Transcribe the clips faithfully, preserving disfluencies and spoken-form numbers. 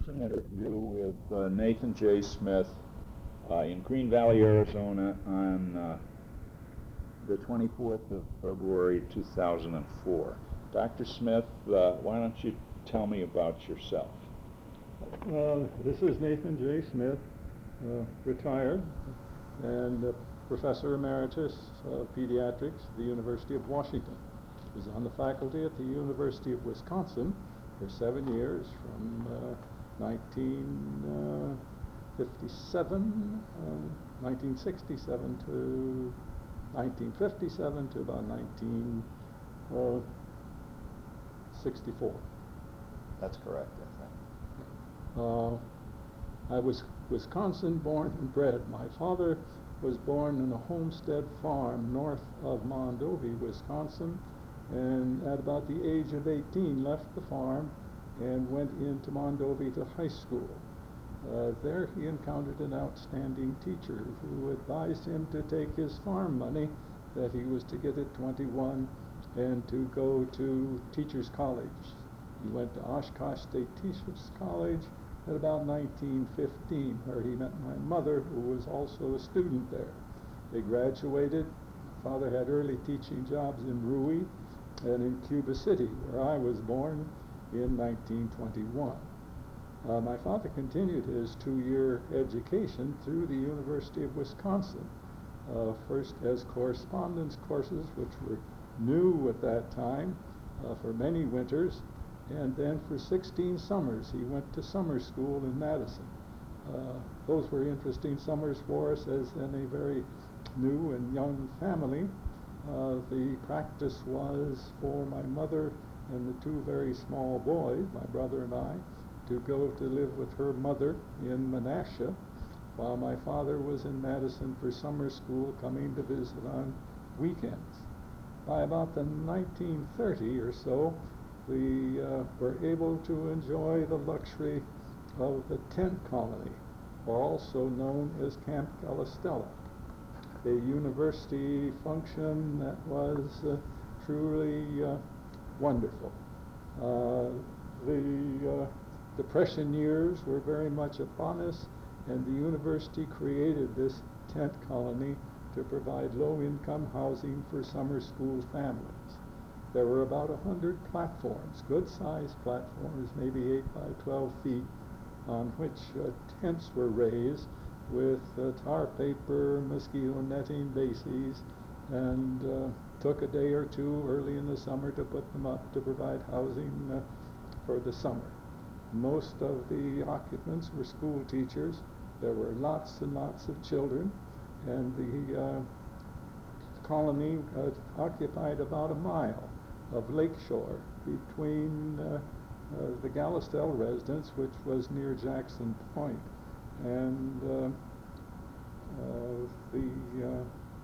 an interview with uh, Nathan J. Smith uh, in Green Valley, Arizona on uh, the twenty-fourth of February two thousand four. Doctor Smith, uh, why don't you tell me about yourself? Uh, this is Nathan J. Smith, uh, retired, and uh, Professor Emeritus of Pediatrics at the University of Washington. I was on the faculty at the University of Wisconsin for seven years, from uh, nineteen fifty-seven, uh, nineteen sixty-seven to nineteen fifty-seven to about nineteen sixty-four. That's correct, I think. Uh, I was Wisconsin born and bred. My father was born in a homestead farm north of Mondovi, Wisconsin, and at about the age of eighteen left the farm and went into Mondovi to high school. Uh, there he encountered an outstanding teacher who advised him to take his farm money that he was to get at twenty-one and to go to Teachers College. He went to Oshkosh State Teachers College at about nineteen fifteen, where he met my mother, who was also a student there. They graduated. Father had early teaching jobs in Rui and in Cuba City, where I was born in nineteen twenty-one. Uh, my father continued his two-year education through the University of Wisconsin, uh, first as correspondence courses, which were new at that time uh, for many winters, and then for sixteen summers he went to summer school in Madison. Uh, those were interesting summers for us as in a very new and young family. Uh, the practice was for my mother and the two very small boys, my brother and I, to go to live with her mother in Menasha, while my father was in Madison for summer school, coming to visit on weekends. By about the nineteen thirty or so, we uh, were able to enjoy the luxury of the tent colony, also known as Camp Galistella, a university function that was uh, truly uh, wonderful. Uh, the uh, Depression years were very much upon us, and the university created this tent colony to provide low-income housing for summer school families. There were about one hundred platforms, good-sized platforms, maybe eight by twelve feet, on which uh, tents were raised with uh, tar paper, mosquito netting bases, and uh, took a day or two early in the summer to put them up to provide housing uh, for the summer. Most of the occupants were school teachers. There were lots and lots of children, and the uh, colony uh, occupied about a mile of lakeshore between uh, uh, the Galistelle residence, which was near Jackson Point, and uh, uh, the uh,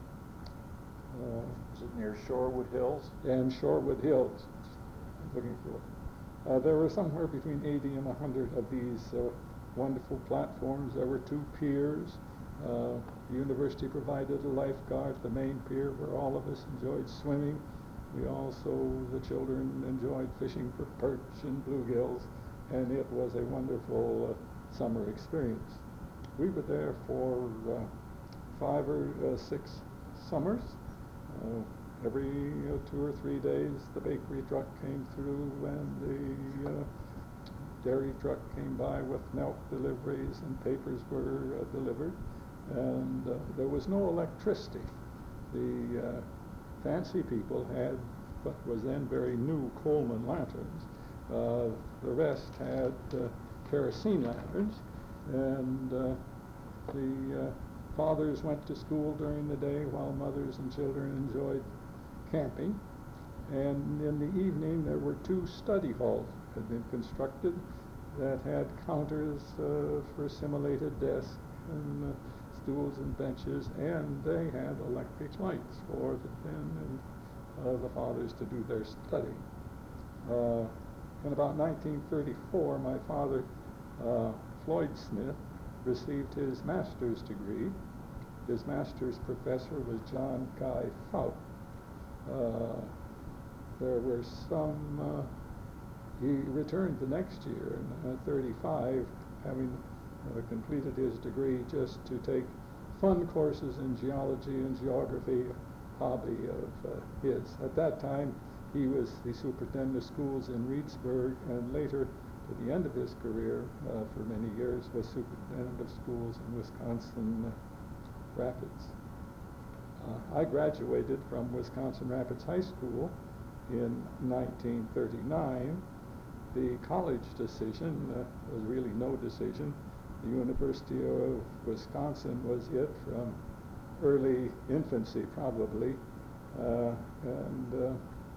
uh, is it near Shorewood Hills? And Shorewood Hills, looking for it. Uh, there were somewhere between eighty and one hundred of these uh, wonderful platforms. There were two piers. Uh, the university provided a lifeguard at the main pier where all of us enjoyed swimming. We also, the children, enjoyed fishing for perch and bluegills, and it was a wonderful uh, summer experience. We were there for uh, five or uh, six summers. Uh, every uh, two or three days the bakery truck came through and the uh, dairy truck came by with milk deliveries, and papers were uh, delivered. And uh, there was no electricity. The uh, fancy people had what was then very new Coleman lanterns. Uh, the rest had uh, kerosene lanterns, and uh, the uh, fathers went to school during the day while mothers and children enjoyed camping. And in the evening there were two study halls that had been constructed that had counters uh, for simulated desks and uh, stools and benches, and they had electric lights for the men and uh, the fathers to do their study. Uh, in about nineteen thirty-four, my father, uh, Floyd Smith, received his master's degree. His master's professor was John Guy Fout. Uh, there were some uh, he returned the next year, at thirty-five, having uh, completed his degree, just to take fun courses in geology and geography, hobby of uh, his. At that time, he was the superintendent of schools in Reedsburg, and later, to the end of his career, uh, for many years, was superintendent of schools in Wisconsin uh, Rapids. Uh, I graduated from Wisconsin Rapids High School in nineteen thirty-nine. The college decision uh, was really no decision. The University of Wisconsin was it from early infancy, probably, uh, and uh,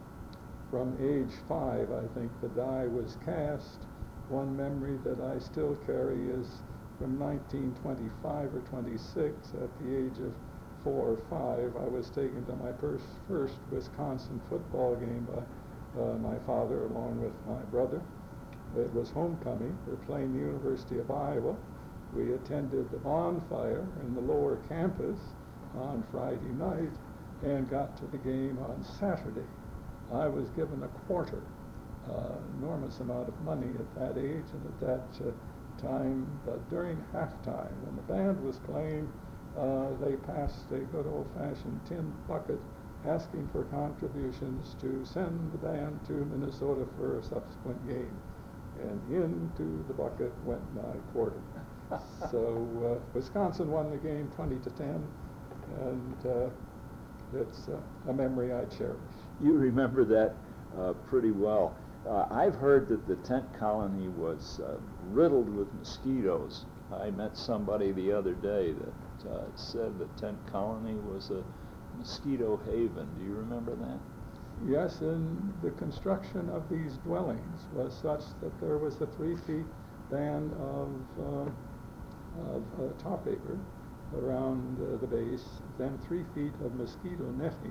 from age five, I think, the die was cast. One memory that I still carry is from nineteen twenty-five or twenty-six, at the age of four or five, I was taken to my first, first Wisconsin football game by uh, my father along with my brother. It was homecoming. We were playing the University of Iowa. We attended the bonfire in the lower campus on Friday night and got to the game on Saturday. I was given a quarter, uh, enormous amount of money at that age and at that uh, time, but during halftime, when the band was playing, uh, they passed a good old-fashioned tin bucket asking for contributions to send the band to Minnesota for a subsequent game. And into the bucket went my quarter. So uh, Wisconsin won the game twenty to ten, and uh, it's uh, a memory I cherish. You remember that uh, pretty well. Uh, I've heard that the tent colony was uh, riddled with mosquitoes. I met somebody the other day that uh, said the tent colony was a mosquito haven. Do you remember that? Yes, and the construction of these dwellings was such that there was a three-feet band of, uh, of uh, tar paper around uh, the base, then three feet of mosquito netting,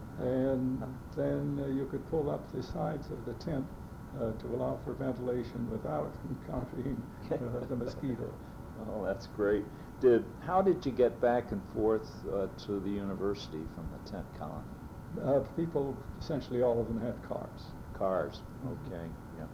and then uh, you could pull up the sides of the tent uh, to allow for ventilation without encountering uh, the mosquito. Oh, that's great. Did how did you get back and forth uh, to the university from the tent colony? Uh, people, essentially all of them had cars. Cars. Okay. Yeah.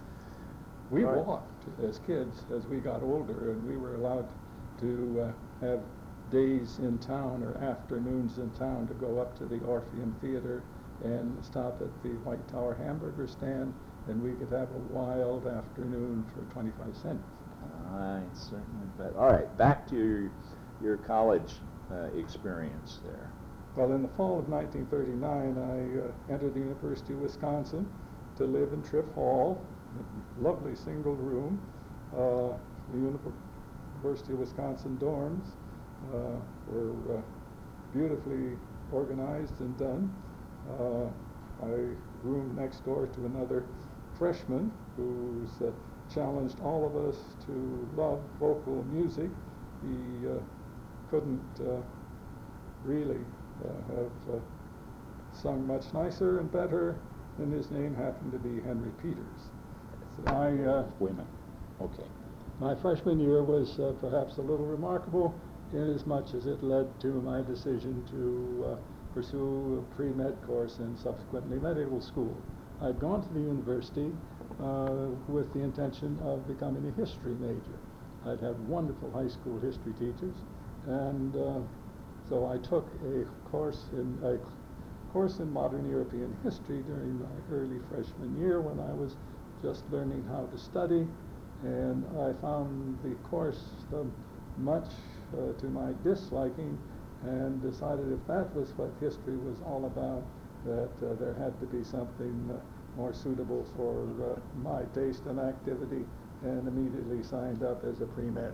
We All right. walked as kids as we got older, and we were allowed to uh, have days in town or afternoons in town to go up to the Orpheum Theater and stop at the White Tower hamburger stand, and we could have a wild afternoon for twenty-five cents. I certainly bet. All right, back to your your college uh, experience there. Well, in the fall of nineteen thirty-nine, I uh, entered the University of Wisconsin to live in Tripp Hall, a lovely single room. Uh, the University of Wisconsin dorms uh, were uh, beautifully organized and done. Uh, I roomed next door to another freshman who's uh, challenged all of us to love vocal music. He uh, couldn't uh, really uh, have uh, sung much nicer and better, and his name happened to be Henry Peters. My, uh, Wait a minute. Okay. my freshman year was uh, perhaps a little remarkable in as much as it led to my decision to uh, pursue a pre-med course and subsequently medical school. I'd gone to the university uh, with the intention of becoming a history major. I'd had wonderful high school history teachers, and uh, so I took a course in a course in modern European history during my early freshman year when I was just learning how to study, and I found the course um, much uh, to my disliking, and decided if that was what history was all about, that uh, there had to be something uh, more suitable for uh, my taste and activity, and immediately signed up as a pre-med.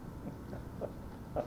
uh,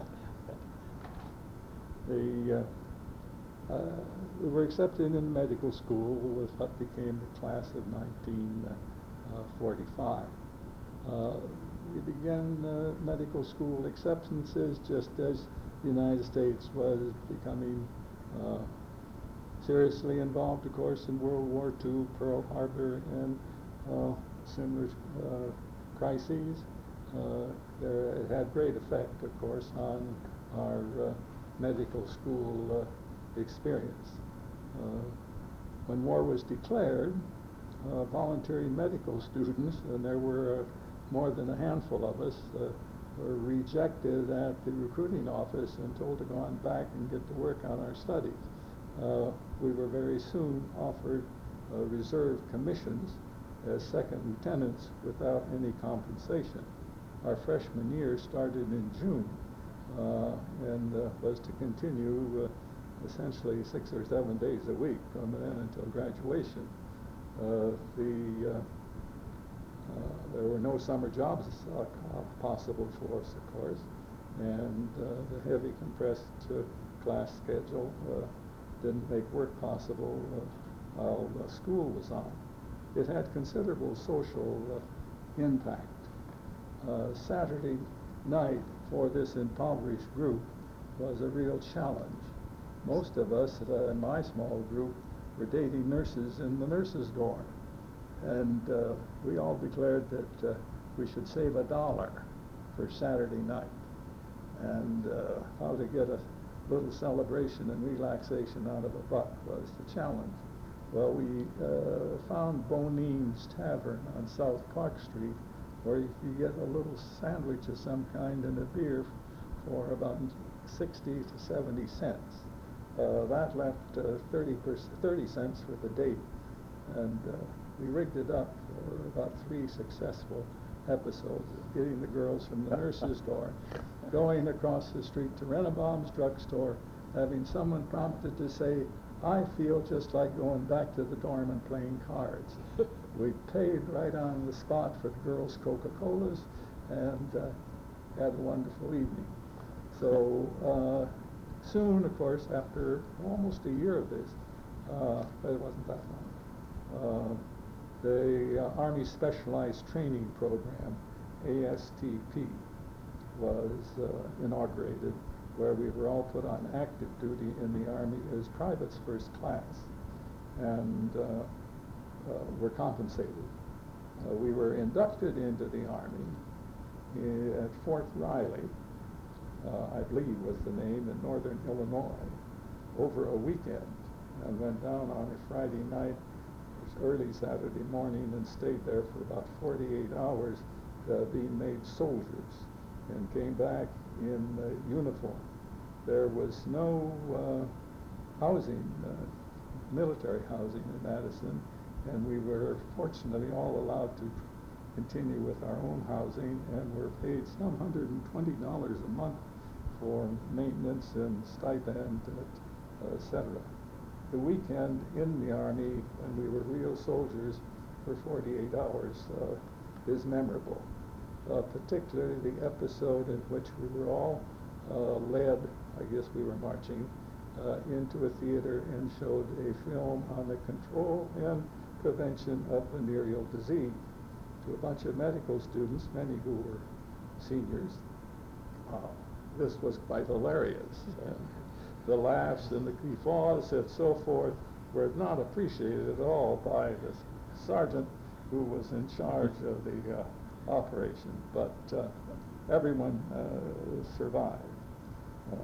the, uh, uh, we were accepted in medical school with what became the class of nineteen forty-five. Uh, we began uh, medical school acceptances just as the United States was becoming uh, seriously involved, of course, in World War Two, Pearl Harbor, and uh, similar uh, crises. Uh, there, it had great effect, of course, on our uh, medical school uh, experience. Uh, when war was declared, uh, voluntary medical students, and there were uh, more than a handful of us, uh, were rejected at the recruiting office and told to go on back and get to work on our studies. Uh, we were very soon offered uh, reserve commissions as second lieutenants without any compensation. Our freshman year started in June uh, and uh, was to continue uh, essentially six or seven days a week from then until graduation. Uh, the, uh, uh, there were no summer jobs uh, possible for us, of course, and uh, the heavy compressed uh, class schedule uh, didn't make work possible uh, while uh, school was on. It had considerable social uh, impact. Uh, Saturday night for this impoverished group was a real challenge. Most of us uh, in my small group were dating nurses in the nurses' dorm, and uh, we all declared that uh, we should save a dollar for Saturday night, and uh, how to get a little celebration and relaxation out of a buck was the challenge. Well, we uh, found Bonines Tavern on South Clark Street, where you could get a little sandwich of some kind and a beer for about sixty to seventy cents. Uh, that left uh, thirty, thirty cents for the date, and uh, we rigged it up for about three successful episodes of getting the girls from the nurse's door, going across the street to Rennebaum's drugstore, having someone prompted to say, "I feel just like going back to the dorm and playing cards." We paid right on the spot for the girls' Coca-Colas and uh, had a wonderful evening. So uh, soon, of course, after almost a year of this, uh, but it wasn't that long, uh, the uh, Army Specialized Training Program, A S T P, was uh, inaugurated, where we were all put on active duty in the Army as privates first class, and uh, uh, were compensated. Uh, we were inducted into the Army uh, at Fort Riley, uh, I believe was the name, in northern Illinois, over a weekend, and went down on a Friday night, early Saturday morning, and stayed there for about forty-eight hours uh, being made soldiers, and came back in uh, uniform. There was no uh, housing, uh, military housing in Madison, and we were fortunately all allowed to continue with our own housing, and were paid some one hundred twenty dollars a month for maintenance and stipend, et cetera. The weekend in the Army, when we were real soldiers for forty-eight hours, uh, is memorable. Uh, particularly the episode in which we were all uh, led, I guess we were marching, uh, into a theater and showed a film on the control and prevention of venereal disease to a bunch of medical students, many who were seniors. Uh, this was quite hilarious. And the laughs and the guffaws and so forth were not appreciated at all by the sergeant who was in charge of the uh, operation, but uh, everyone uh, survived. Uh,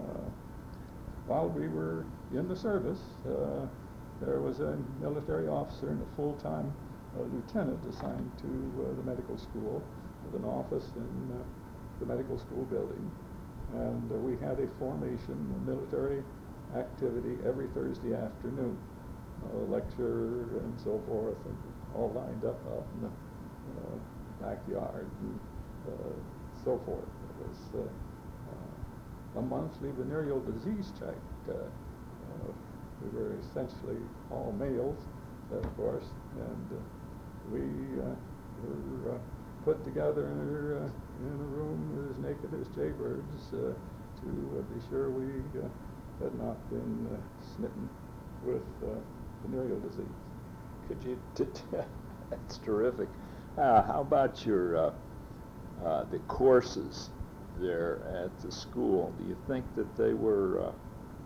while we were in the service, uh, there was a military officer and a full-time uh, lieutenant assigned to uh, the medical school with an office in uh, the medical school building, and uh, we had a formation, a military activity every Thursday afternoon, a lecture and so forth, and all lined up out in the uh, backyard and uh, so forth. It was uh, uh, a monthly venereal disease check. Uh, uh, we were essentially all males, of course, and uh, we uh, were uh, put together in, uh, in a room as naked as jaybirds uh, to uh, be sure we uh, had not been uh, smitten with uh, venereal disease. Could you? T- t- that's terrific. Uh, how about your uh, uh, the courses there at the school? Do you think that they were uh,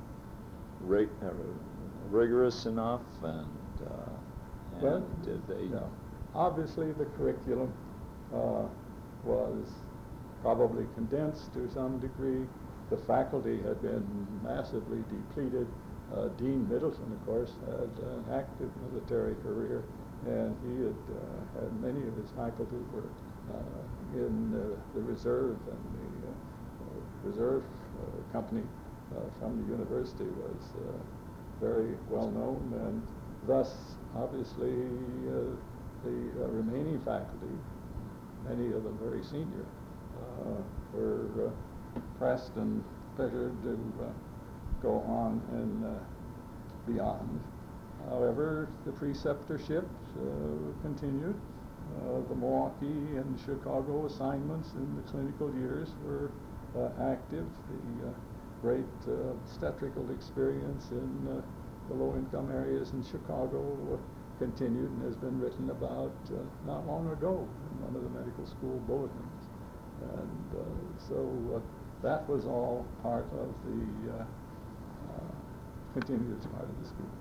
rig- uh, rigorous enough, and, uh, and well, did they? No. Obviously, the curriculum uh, was probably condensed to some degree. The faculty had been massively depleted. Uh, Dean Middleton, of course, had an active military career and he had uh, had many of his faculty were uh, in uh, the reserve, and the uh, reserve uh, company uh, from the university was uh, very well known, and thus obviously uh, the uh, remaining faculty, many of them very senior, uh, were uh, pressed and pressured to uh, go on and uh, beyond. However, the preceptorship uh, continued. Uh, the Milwaukee and Chicago assignments in the clinical years were uh, active. The uh, great uh, obstetrical experience in uh, the low-income areas in Chicago uh, continued and has been written about uh, not long ago in one of the medical school bulletins. And uh, so uh, that was all part of the, uh, uh, continued as part of the school.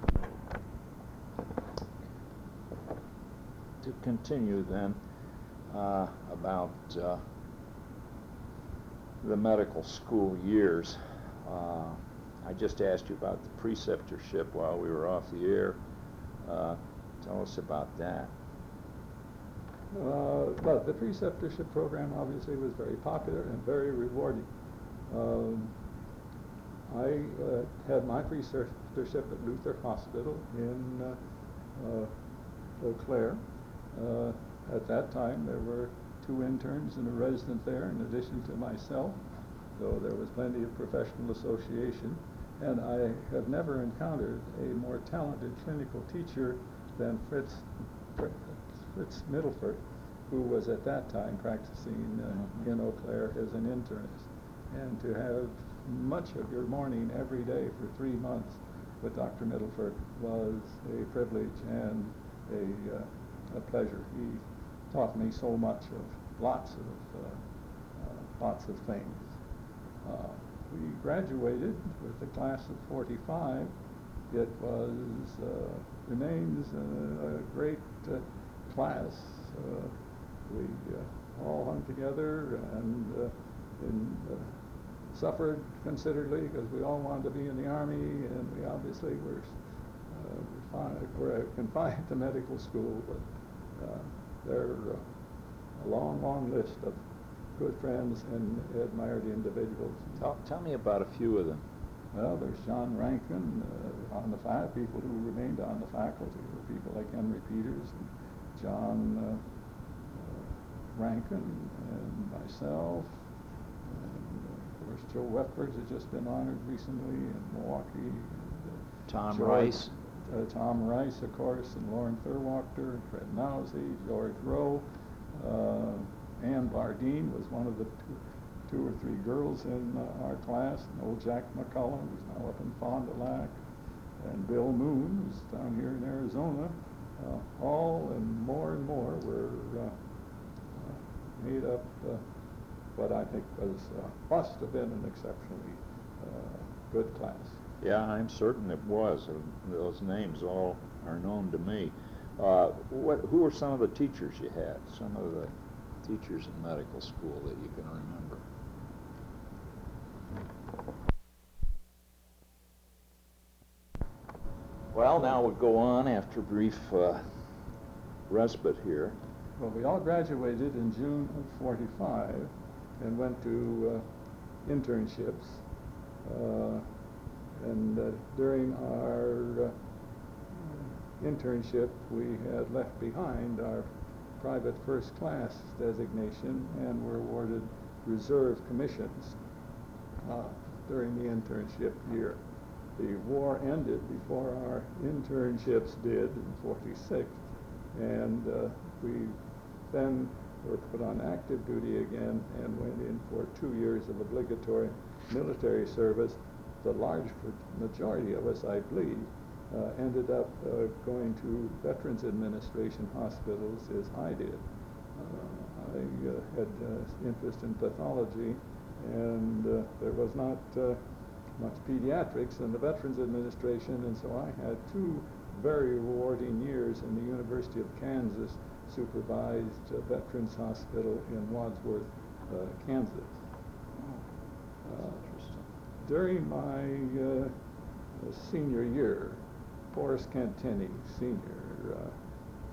To continue then, uh, about uh, the medical school years, uh, I just asked you about the preceptorship while we were off the air. Uh, tell us about that. Uh, well, the preceptorship program obviously was very popular and very rewarding. Um, I uh, had my preceptorship at Luther Hospital in uh, uh, Eau Claire. Uh, at that time, there were two interns and a resident there, in addition to myself, so there was plenty of professional association. And I have never encountered a more talented clinical teacher than Fritz, Fritz Middleford, who was at that time practicing uh, in Eau Claire as an internist. And to have much of your morning every day for three months with Doctor Middleford was a privilege and a, uh, a pleasure. He taught me so much of lots of uh, uh, lots of things. Uh, we graduated with a class of forty-five. It was uh, remains a, a great uh, class. Uh, we uh, all hung together and uh, in, uh, suffered considerably because we all wanted to be in the Army, and we obviously were, uh, refi- were confined to medical school, but uh, there are uh, a long, long list of good friends and admired individuals. Tell, tell me about a few of them. Well, there's John Rankin uh, on the faculty. People who remained on the faculty were people like Henry Peters and John uh, uh, Rankin and myself. And uh, of course, Joe Wepford has just been honored recently in Milwaukee. And, uh, Tom George, Rice. Uh, Tom Rice, of course, and Lauren Thurwachter, and Fred Mousey, George Rowe. Uh, Ann Bardeen was one of the two, two or three girls in uh, our class, and old Jack McCullum, who's now up in Fond du Lac, and Bill Moon, who's down here in Arizona. Uh, all and more and more were uh, uh, made up uh, what I think was uh, must have been an exceptionally uh, good class. Yeah, I'm certain it was. Uh, those names all are known to me. Uh, what, who were some of the teachers you had? Some of the teachers in medical school that you can remember? Well, now we'll go on after a brief uh, respite here. Well, we all graduated in June of forty-five and went to uh, internships. Uh, and uh, during our uh, internship, we had left behind our private first class designation and were awarded reserve commissions uh, during the internship year. The war ended before our internships did in forty-six, and uh, we then were put on active duty again and went in for two years of obligatory military service. The large majority of us, I believe, uh, ended up uh, going to Veterans Administration hospitals as I did. Uh, I uh, had uh, interest in pathology, and uh, there was not uh, much pediatrics in the Veterans Administration, and so I had two very rewarding years in the University of Kansas supervised uh, Veterans Hospital in Wadsworth, uh, Kansas. Uh, during my uh, senior year, Horace Cantini, Senior, uh,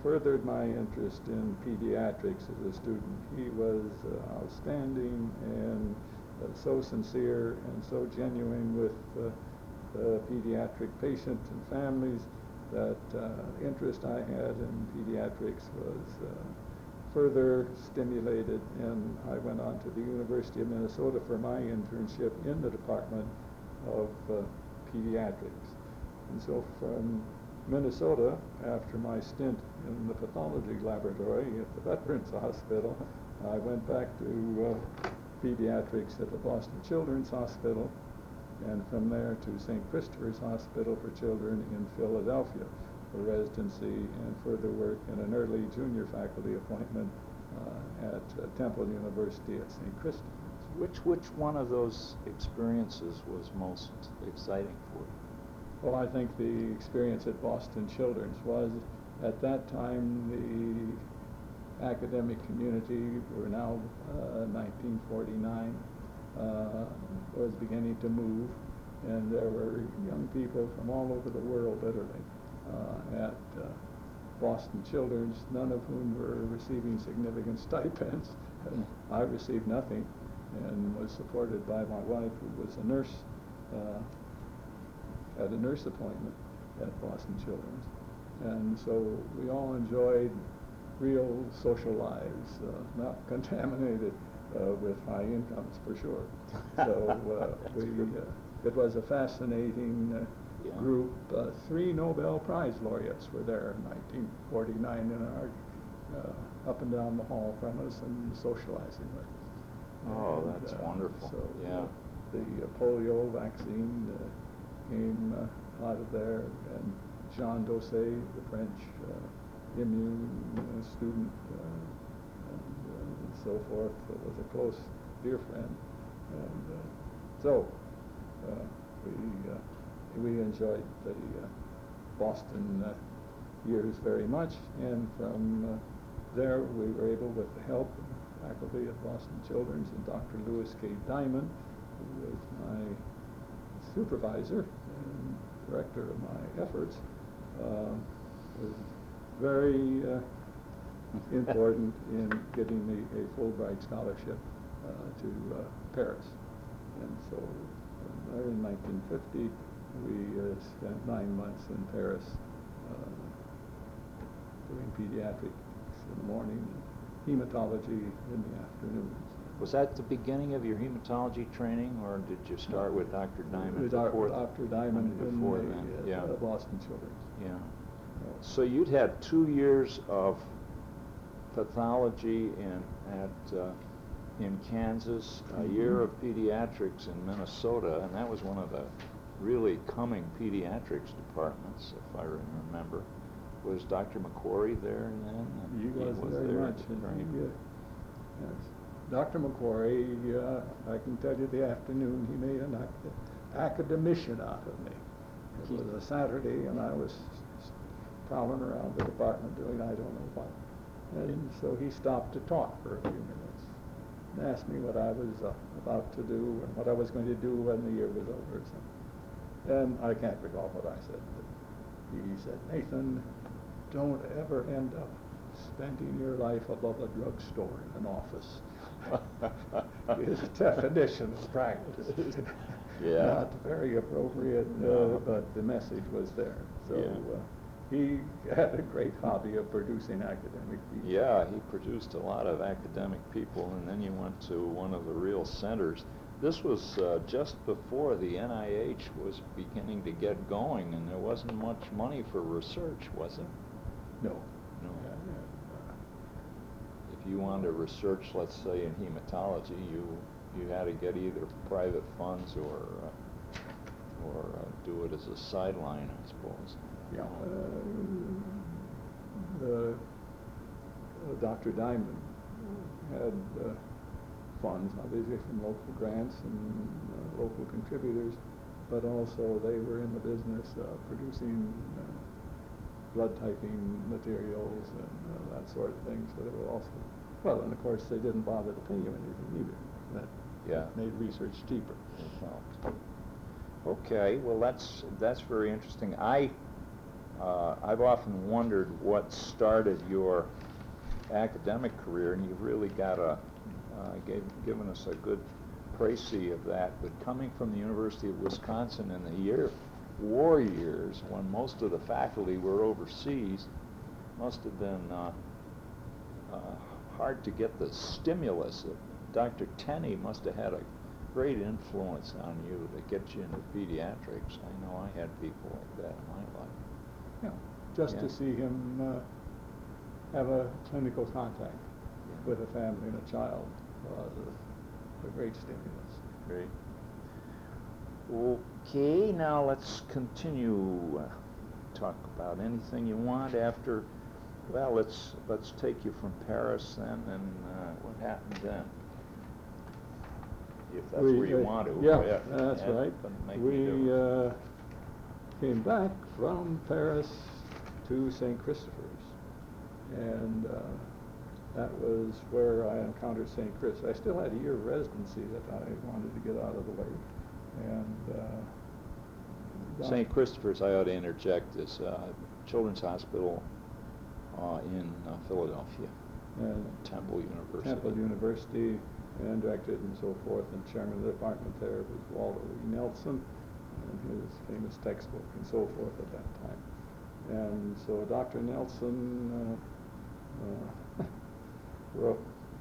furthered my interest in pediatrics as a student. He was uh, outstanding and uh, so sincere and so genuine with uh, the pediatric patients and families that uh, interest I had in pediatrics was uh, further stimulated, and I went on to the University of Minnesota for my internship in the Department of uh, Pediatrics. And so from Minnesota, after my stint in the pathology laboratory at the Veterans Hospital, I went back to uh, pediatrics at the Boston Children's Hospital, and from there to Saint Christopher's Hospital for Children in Philadelphia for residency and further work in an early junior faculty appointment uh, at uh, Temple University at Saint Christopher's. Which which one of those experiences was most exciting for you? Well, I think the experience at Boston Children's was, at that time, the academic community, we're now uh, nineteen forty-nine, uh, was beginning to move, and there were young people from all over the world, literally, uh, at uh, Boston Children's, none of whom were receiving significant stipends. I received nothing and was supported by my wife, who was a nurse, uh, had a nurse appointment at Boston Children's. And so we all enjoyed real social lives, uh, not contaminated uh, with high incomes, for sure. So uh, we, uh, it was a fascinating uh, yeah. group. Uh, three Nobel Prize laureates were there in nineteen forty-nine in our, uh, up and down the hall from us and socializing with us. Oh, and, that's uh, wonderful. So yeah. uh, the uh, polio vaccine uh, came uh, out of there, and Jean Dosset, the French uh, immune uh, student, uh, and, uh, and so forth, uh, was a close, dear friend. And uh, so uh, we uh, we enjoyed the uh, Boston uh, years very much, and from uh, there we were able, with the help of the faculty at Boston Children's and Doctor Louis K. Diamond, who was my supervisor and director of my efforts, uh, was very uh, important in getting me a Fulbright scholarship uh, to uh, Paris. And so uh, there in nineteen fifty, we uh, spent nine months in Paris uh, doing pediatrics in the morning and hematology in the afternoons. Was that the beginning of your hematology training, or did you start with Doctor Diamond With before? Doctor Diamond before in the, then, uh, yeah. uh, Boston Children's. Yeah. So you'd had two years of pathology in at uh, in Kansas, a Mm-hmm. year of pediatrics in Minnesota, and that was one of the really coming pediatrics departments, if I remember. Was Doctor McQuarrie there then? He was, was very there much. at the And time. he, uh, yes. Doctor McQuarrie, uh, I can tell you the afternoon, he made an ac- academician out of me. It was a Saturday, and I was prowling around the department doing I don't know what. And so he stopped to talk for a few minutes and asked me what I was uh, about to do and what I was going to do when the year was over or something. And I can't recall what I said, but he said, "Nathan, don't ever end up spending your life above a drugstore in an office." His definition of practice. Yeah. Not very appropriate, uh, No. but the message was there. So Yeah. uh, he had a great hobby of producing academic people. Yeah, he produced a lot of academic people, and then you went to one of the real centers. This was uh, just before the N I H was beginning to get going, and there wasn't much money for research, was there? No. No. Yeah, yeah. If you wanted to research, let's say, in hematology, you you had to get either private funds or uh, or uh, do it as a sideline, I suppose. Yeah. Uh, the, uh, Doctor Diamond had uh, funds, obviously, from local grants and uh, local contributors, but also they were in the business of producing uh, blood typing materials and uh, that sort of thing. So they were also, well, and of course they didn't bother to pay you anything either. That Yeah. made research cheaper. Okay, well that's that's very interesting. I uh, I've often wondered what started your academic career, and you've really got a, uh, gave, given us a good précis of that. But coming from the University of Wisconsin in the year, war years, when most of the faculty were overseas, must have been uh, uh, hard to get the stimulus. Doctor Tenney must have had a great influence on you to get you into pediatrics. I know I had people like that in my life. Yeah, just Yeah. to see him uh, have a clinical contact Yeah. with a family and a child was a, a great stimulus. Great. Okay, now let's continue. Uh, talk about anything you want after. Well, let's let's take you from Paris then, and uh, what happened then? If that's We, where you uh, want to. Yeah, yeah, that's that right. doesn't make any We difference. uh, came back from Paris to Saint Christopher's, and uh, that was where I encountered Saint Chris. I still had a year of residency that I wanted to get out of the way, and uh, Saint Christopher's, I ought to interject, is uh, Children's Hospital uh, in uh, Philadelphia, and Temple University. Temple University, and directed and so forth, and chairman of the department there was Waldo E. Nelson, and his famous textbook and so forth at that time. And so Doctor Nelson uh, uh, wrote,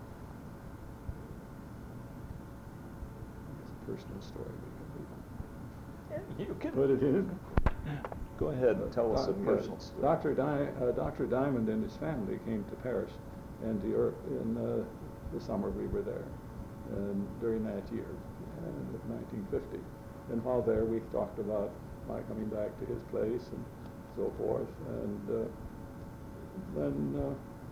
it's a personal story, we You can can put it in. Go ahead and tell us a Doc- personal uh, story. Doctor Di- uh, Doctor Diamond and his family came to Paris and to Europe in uh, the summer we were there, and during that year, uh, of nineteen fifty. And while there, we talked about my coming back to his place and so forth. And uh, then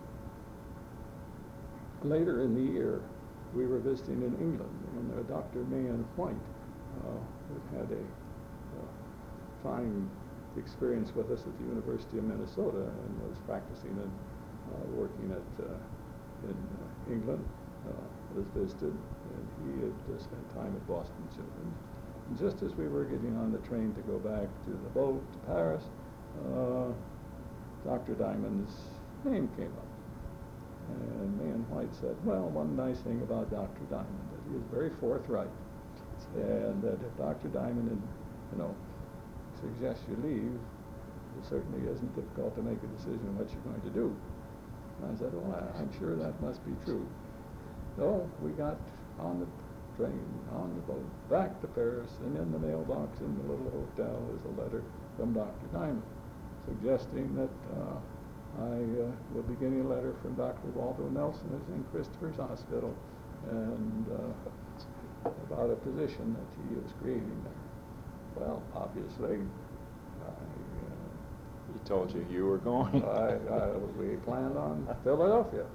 uh, later in the year, we were visiting in England, and uh, Doctor Mahan White, uh, who had a uh, fine experience with us at the University of Minnesota and was practicing and uh, working at uh, in uh, England, uh, was visited, and he had uh, spent time at Boston Children's. And just as we were getting on the train to go back to the boat to Paris, uh, Doctor Diamond's name came up. And Mahan White said, well, one nice thing about Doctor Diamond, that he is very forthright, and that if Doctor Diamond, had, you know, suggests you leave, it certainly isn't difficult to make a decision on what you're going to do. And I said, well, I, I'm sure that must be true. So we got on the train, on the boat, back to Paris, and in the mailbox in the little hotel is a letter from Doctor Diamond suggesting that uh, I uh, will be getting a letter from Doctor Waldo Nelson at Saint Christopher's Hospital, and uh, about a position that he is creating there. Well, obviously, I, He told you you were going. uh, I, I, we planned on Philadelphia.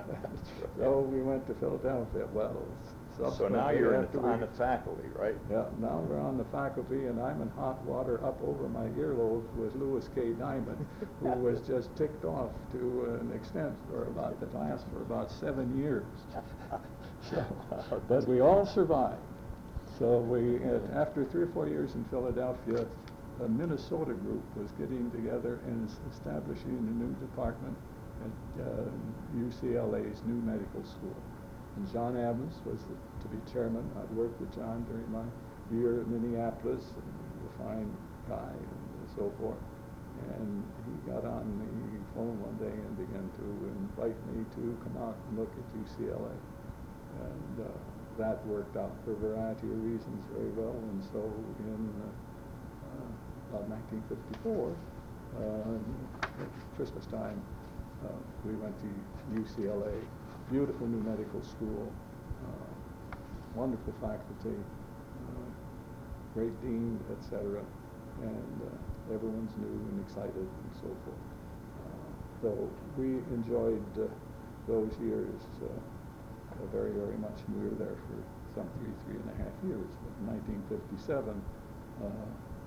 So we went to Philadelphia. Well, So now you're in after the, we- on the faculty, right? Yeah, now we're on the faculty, and I'm in hot water up over my earlobes with Louis K. Diamond, who was just ticked off to an extent for about the last for about seven years. So, but we all survived. So we, uh, after three or four years in Philadelphia, a Minnesota group was getting together and is establishing a new department at uh, U C L A's new medical school. And John Adams was the, to be chairman. I'd worked with John during my year at Minneapolis, and he was a fine guy and so forth. And he got on the phone one day and began to invite me to come out and look at U C L A. And uh, that worked out for a variety of reasons very well. And so in uh, uh, about nineteen fifty-four, uh, at Christmas time, uh, we went to U C L A. Beautiful new medical school, uh, wonderful faculty, uh, great dean, et cetera, and uh, everyone's new and excited and so forth. Uh, so we enjoyed uh, those years uh, uh, very, very much, and we were there for some three, three and a half years. But in nineteen fifty-seven, uh,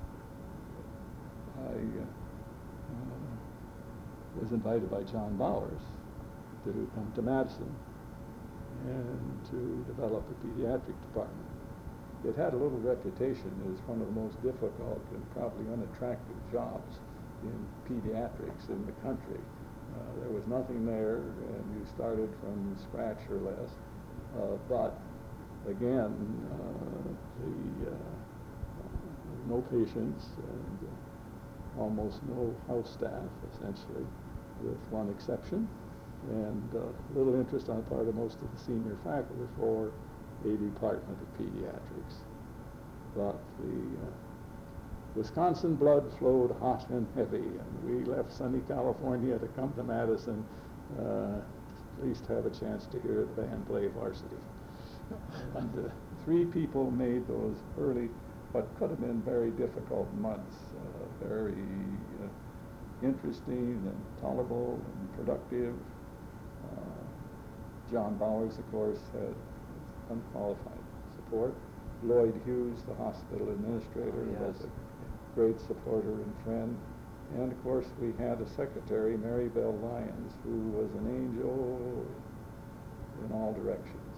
I uh, uh, was invited by John Bowers to come to Madison and to develop a pediatric department. It had a little reputation as one of the most difficult and probably unattractive jobs in pediatrics in the country. Uh, there was nothing there, and you started from scratch or less. Uh, but again, uh, the uh, no patients and uh, almost no house staff, essentially, with one exception, and uh, little interest on the part of most of the senior faculty for a department of pediatrics. But the uh, Wisconsin blood flowed hot and heavy, and we left sunny California to come to Madison, uh, at least have a chance to hear the band play varsity. And uh, three people made those early, what could have been very difficult months, uh, very uh, interesting and tolerable and productive. Uh, John Bowers, of course, had unqualified support. Lloyd Hughes, the hospital administrator, Yes. was a great supporter and friend. And of course, we had a secretary, Mary Bell Lyons, who was an angel in all directions.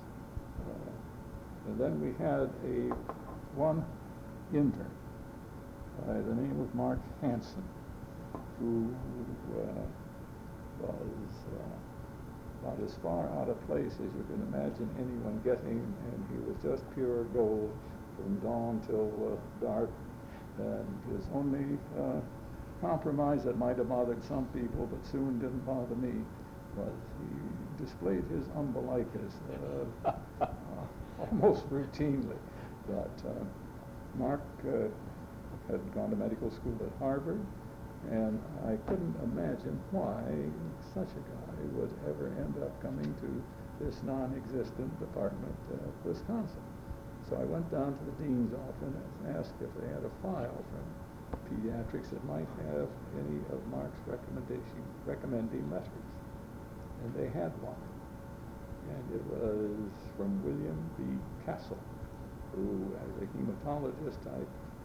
Uh, and then we had a one intern by the name of Mark Hansen, who uh, was uh, about as far out of place as you can imagine anyone getting, and he was just pure gold from dawn till uh, dark. And his only uh, compromise that might have bothered some people, but soon didn't bother me, was he displayed his umbilicus uh, uh, almost routinely. But uh, Mark uh, had gone to medical school at Harvard, and I couldn't imagine why such a guy would ever end up coming to this non-existent department of Wisconsin. So I went down to the dean's office and asked if they had a file from pediatrics that might have any of Mark's recommendation, recommending letters. And they had one. And it was from William B. Castle, who, as a hematologist, I,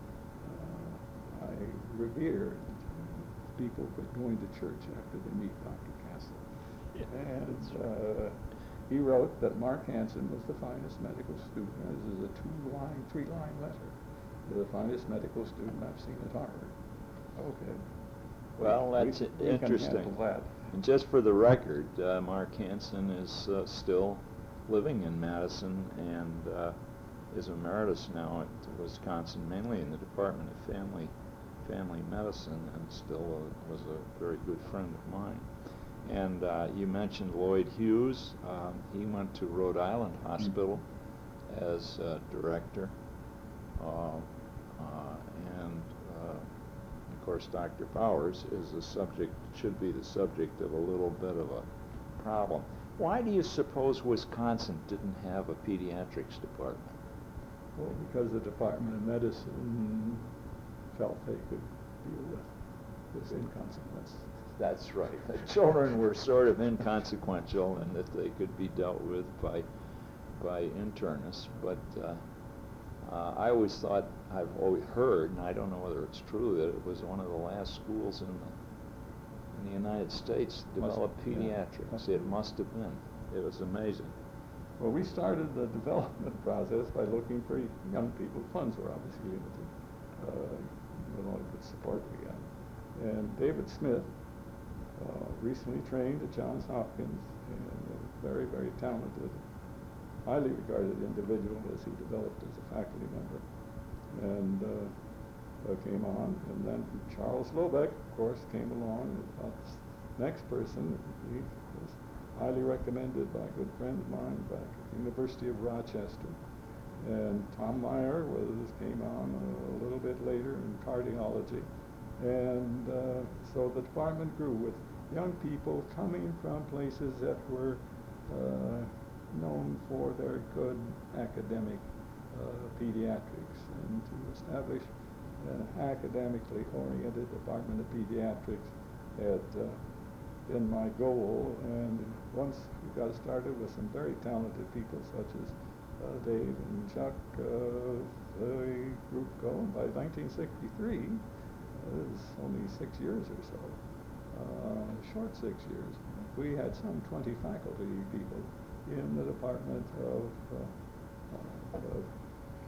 uh, I revered. People quit going to church after they meet Doctor Castle. Yeah. And uh, he wrote that Mark Hansen was the finest medical student. This is a two-line, three-line letter. The finest medical student I've seen at Harvard. Okay. Well, we, that's we, we interesting. That. And just for the record, uh, Mark Hansen is uh, still living in Madison and uh, is emeritus now at Wisconsin, mainly in the Department of Family Family Medicine, and still a, was a very good friend of mine. And uh, you mentioned Lloyd Hughes. Um, he went to Rhode Island Hospital mm-hmm. as uh, director. Uh, uh, and uh, of course, Doctor Bowers is the subject, should be the subject of a little bit of a problem. Why do you suppose Wisconsin didn't have a pediatrics department? Well, because the Department of Medicine felt they could deal with this inconsequence. That's right. The children were sort of inconsequential and that they could be dealt with by by internists. But uh, uh, I always thought, I've always heard, and I don't know whether it's true, that it was one of the last schools in the, in the United States to develop must, pediatrics. Yeah. It must have been. It was amazing. Well, we started the development process by looking for young people. Funds were obviously limited. Uh, with all the support we got. And David Smith, uh, recently trained at Johns Hopkins, and a very, very talented, highly regarded individual as he developed as a faculty member, and uh, uh, came on. And then Charles Lobeck, of course, came along. And the next person, he was highly recommended by a good friend of mine back at the University of Rochester. And Tom Meyer was came on a, a little bit later in cardiology. And uh, so the department grew with young people coming from places that were uh, known for their good academic uh, pediatrics. And to establish an academically oriented department of pediatrics had uh, been my goal. And once we got started with some very talented people such as Uh, Dave and Chuck, uh, the group going by nineteen sixty-three, uh, it was only six years or so, uh, short six years. We had some twenty faculty people in the Department of, uh, uh, of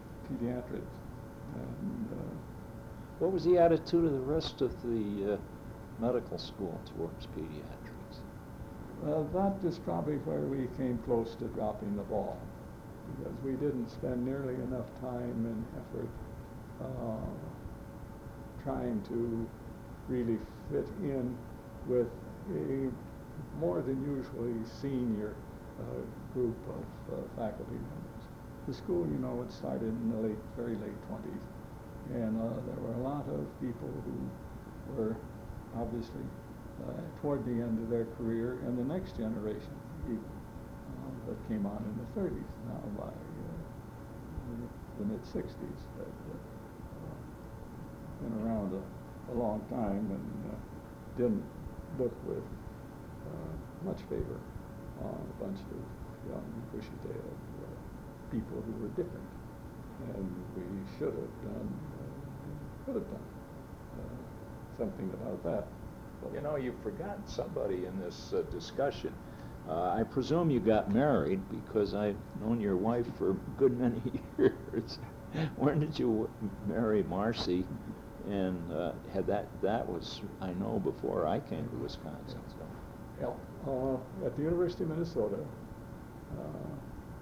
Pediatrics. And, uh, what was the attitude of the rest of the uh, medical school towards pediatrics? Well, that is probably where we came close to dropping the ball, because we didn't spend nearly enough time and effort uh, trying to really fit in with a more than usually senior uh, group of uh, faculty members. The school, you know, it started in the late, very late twenties, and uh, there were a lot of people who were obviously uh, toward the end of their career, and the next generation even uh, that came on in the thirties, now by uh, the mid sixties, that uh, been around a, a long time and uh, didn't look with uh, much favor on a bunch of young, bushy-tailed uh, people who were different, and we should have done, uh, could have done uh, something about that. You know, you've forgotten somebody in this uh, discussion. Uh, I presume you got married, because I've known your wife for a good many years. When did you marry Marcy? And uh, had that, that was, I know, before I came to Wisconsin. So. Yeah. Uh, at the University of Minnesota, uh,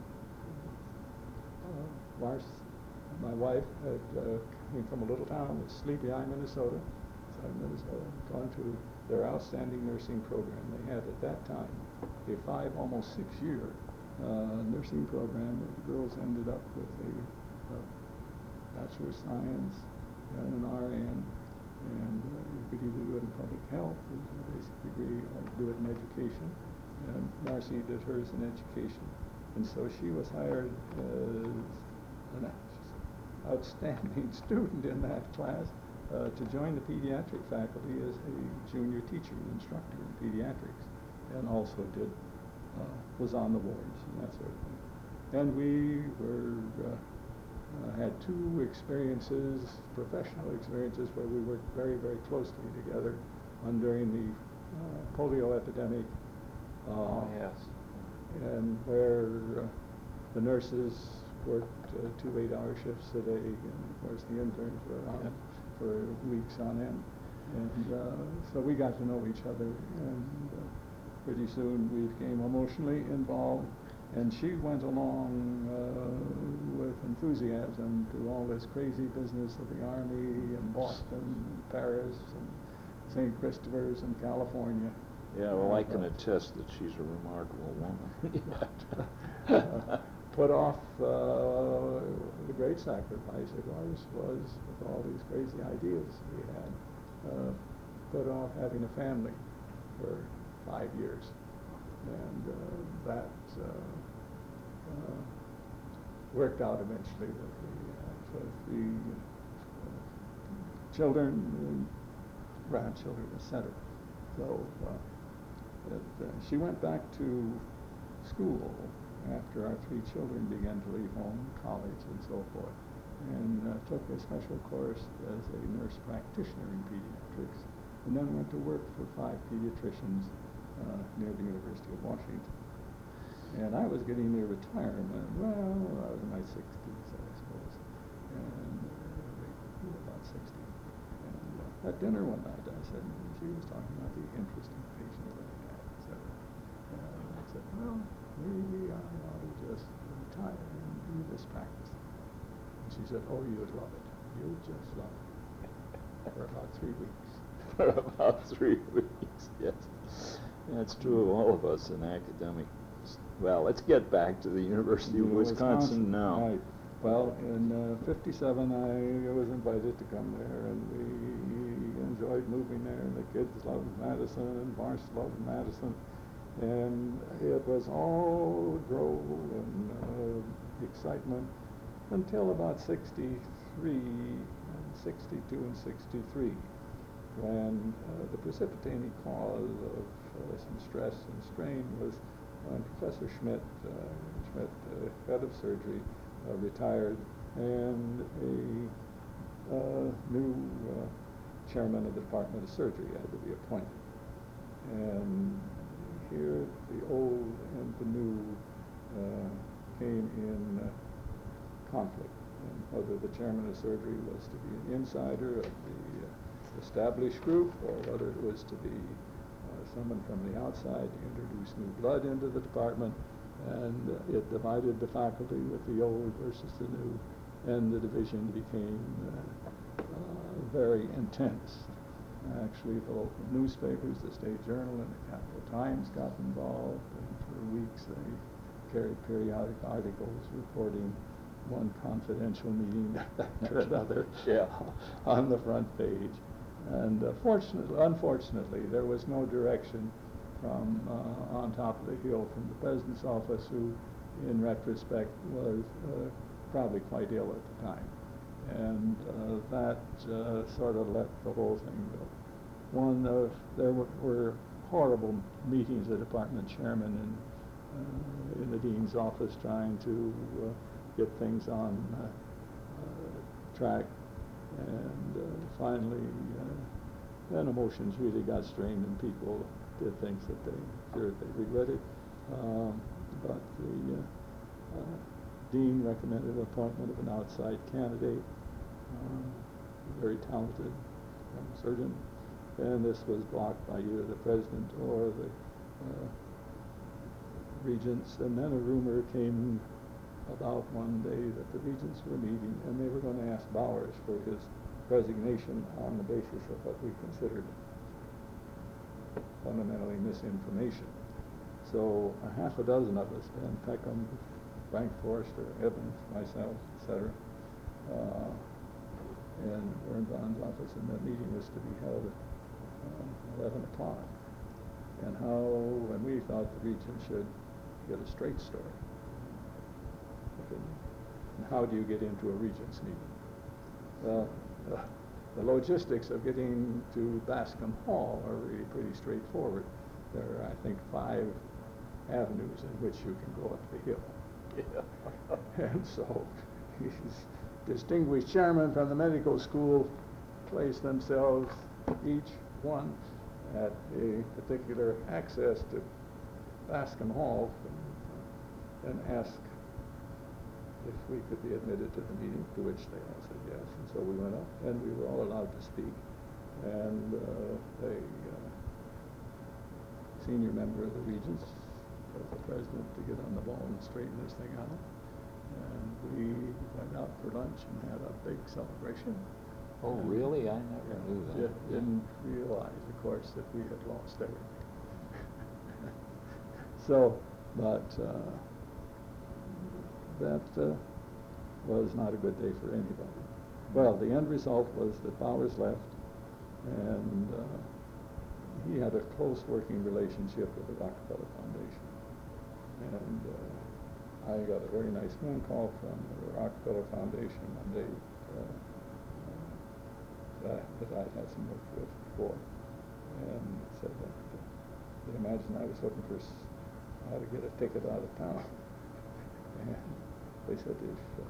uh, Mars, my wife, had uh, came from a little town, Sleepy Eye, Minnesota. Southern Minnesota, gone to their outstanding nursing program. They had at that time a five, almost six-year uh, nursing program. The girls ended up with a uh, Bachelor of Science and an R N, and uh, you could either do it in public health, which is a basic degree, or do it in education. And Marcy did hers in education, and so she was hired as an outstanding student in that class. Uh, to join the pediatric faculty as a junior teacher, instructor in pediatrics, and also did, uh, was on the wards and that sort of thing. And we were, uh, uh, had two experiences, professional experiences, where we worked very, very closely together on during the uh, polio epidemic. Uh, oh, yes. And where uh, the nurses worked uh, two eight-hour shifts a day, and of course the interns were on. Yep. For weeks on end, and uh, so we got to know each other, and uh, pretty soon we became emotionally involved, and she went along uh, with enthusiasm to all this crazy business of the Army in Boston, and Paris, and Saint Christopher's in California. Yeah, well, I can attest that she's a remarkable woman. uh, put off uh, the great sacrifice it was, was with all these crazy ideas we had, uh, put off having a family for five years. And uh, that uh, uh, worked out eventually with the, uh, with the uh, children and grandchildren, et cetera. So uh, it, uh, she went back to school after our three children began to leave home, college and so forth, and uh, took a special course as a nurse practitioner in pediatrics, and then went to work for five pediatricians uh, near the University of Washington. And I was getting near retirement. Well, I was in my sixties, I suppose, and uh, about sixty. And uh, at dinner one night, I said, she was talking about the interesting patient that I had, et cetera. And I said, well, maybe I ought to just retire and do this practice. And she said, oh, you'd love it. You'd just love it. For about three weeks. For about three weeks, yes. That's true of all of us in academic. Well, let's get back to the University of Wisconsin, Wisconsin now. Right. Well, in uh, fifty-seven, I was invited to come there, and we enjoyed moving there. And the kids loved Madison, and Marsh loved Madison. And it was all growth and uh, excitement until about sixty-three, and sixty-two and sixty-three, when uh, the precipitating cause of uh, some stress and strain was when Professor Schmidt, uh, Schmidt uh, head of surgery, uh, retired, and a uh, new uh, chairman of the Department of Surgery had to be appointed. And here the old and the new uh, came in uh, conflict, and whether the chairman of surgery was to be an insider of the, uh, the established group or whether it was to be uh, someone from the outside to introduce new blood into the department, and uh, it divided the faculty with the old versus the new, and the division became uh, uh, very intense. Actually, the local newspapers, the State Journal and the Capital Times got involved, and for weeks they carried periodic articles reporting one confidential meeting after another yeah. on the front page. And uh, fortunately, unfortunately, there was no direction from uh, on top of the hill from the president's office, who, in retrospect, was uh, probably quite ill at the time. And uh, that uh, sort of let the whole thing go. One of, there were, were horrible meetings, the department chairman in, uh, in the dean's office trying to uh, get things on uh, uh, track. And uh, finally, uh, then emotions really got strained and people did things that they feared they regretted. Um, but the uh, uh, dean recommended the appointment of an outside candidate, um, very talented young surgeon, and this was blocked by either the president or the uh, regents. And then a rumor came about one day that the regents were meeting and they were going to ask Bowers for his resignation on the basis of what we considered fundamentally misinformation. So a half a dozen of us, Ben Peckham, Frank Forrester, Evans, myself, et cetera, uh, in Birnbaum's office, and that meeting was to be held at uh, eleven o'clock. And how, and we thought the region should get a straight story. Okay. And how do you get into a regent's meeting? Well, uh, the logistics of getting to Bascom Hall are really pretty straightforward. There are, I think, five avenues in which you can go up the hill. Yeah. And so these distinguished chairmen from the medical school placed themselves, each one, at a particular access to Bascom Hall, and, and asked if we could be admitted to the meeting, to which they all said yes. And so we went up, and we were all allowed to speak. And uh, a uh, senior member of the Regents was the president to get on the ball and straighten this thing out. And we went out for lunch and had a big celebration. Oh, and really? I never yeah, knew that. Yeah, didn't realize, of course, that we had lost everything. So, but uh, that uh, was not a good day for anybody. Well, the end result was that Bowers left, and uh, he had a close working relationship with the Rockefeller Foundation. And uh, I got a very nice phone call from the Rockefeller Foundation one day uh, uh, that, that I had some work with before, and said that uh, they imagined I was looking for s- how to get a ticket out of town. And they said, if uh,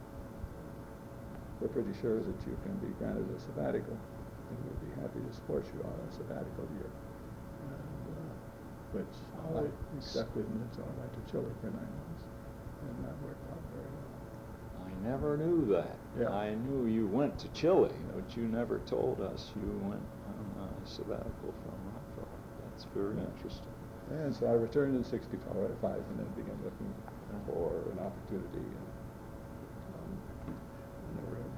we're pretty sure that you can be granted a sabbatical, and we'd be happy to support you on a sabbatical year. And, uh, which I accepted, and so I went to Chile for nine months, and that worked out very well. I never knew that. Yeah. I knew you went to Chile, but you never told us you went on a sabbatical from Rockefeller. That's very Yeah. interesting. And so I returned in sixty-five and then began looking for an opportunity. And, um, and there were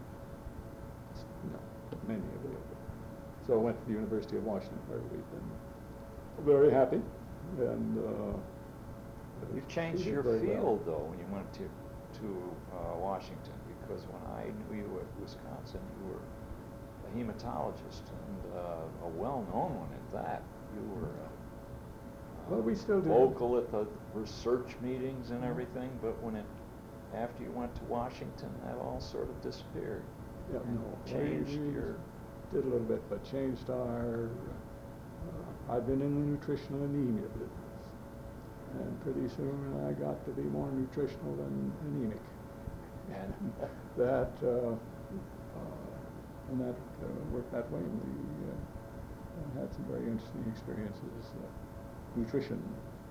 you know, many available. So I went to the University of Washington, where we've been very happy. And uh, You've changed we did your very field, well. though, when you went to to uh, Washington, because when I knew you at Wisconsin, you were a hematologist, and uh, a well-known one at that. You were uh, Well, we still do. vocal at the research meetings and everything, but when it, after you went to Washington, that all sort of disappeared. Yeah, And no, changed we your. did a little bit, but changed our. Uh, I've been in the nutritional anemia business, and pretty soon I got to be more nutritional than anemic, and that uh, uh, and that uh, worked that way. We uh, had some very interesting experiences, uh, nutrition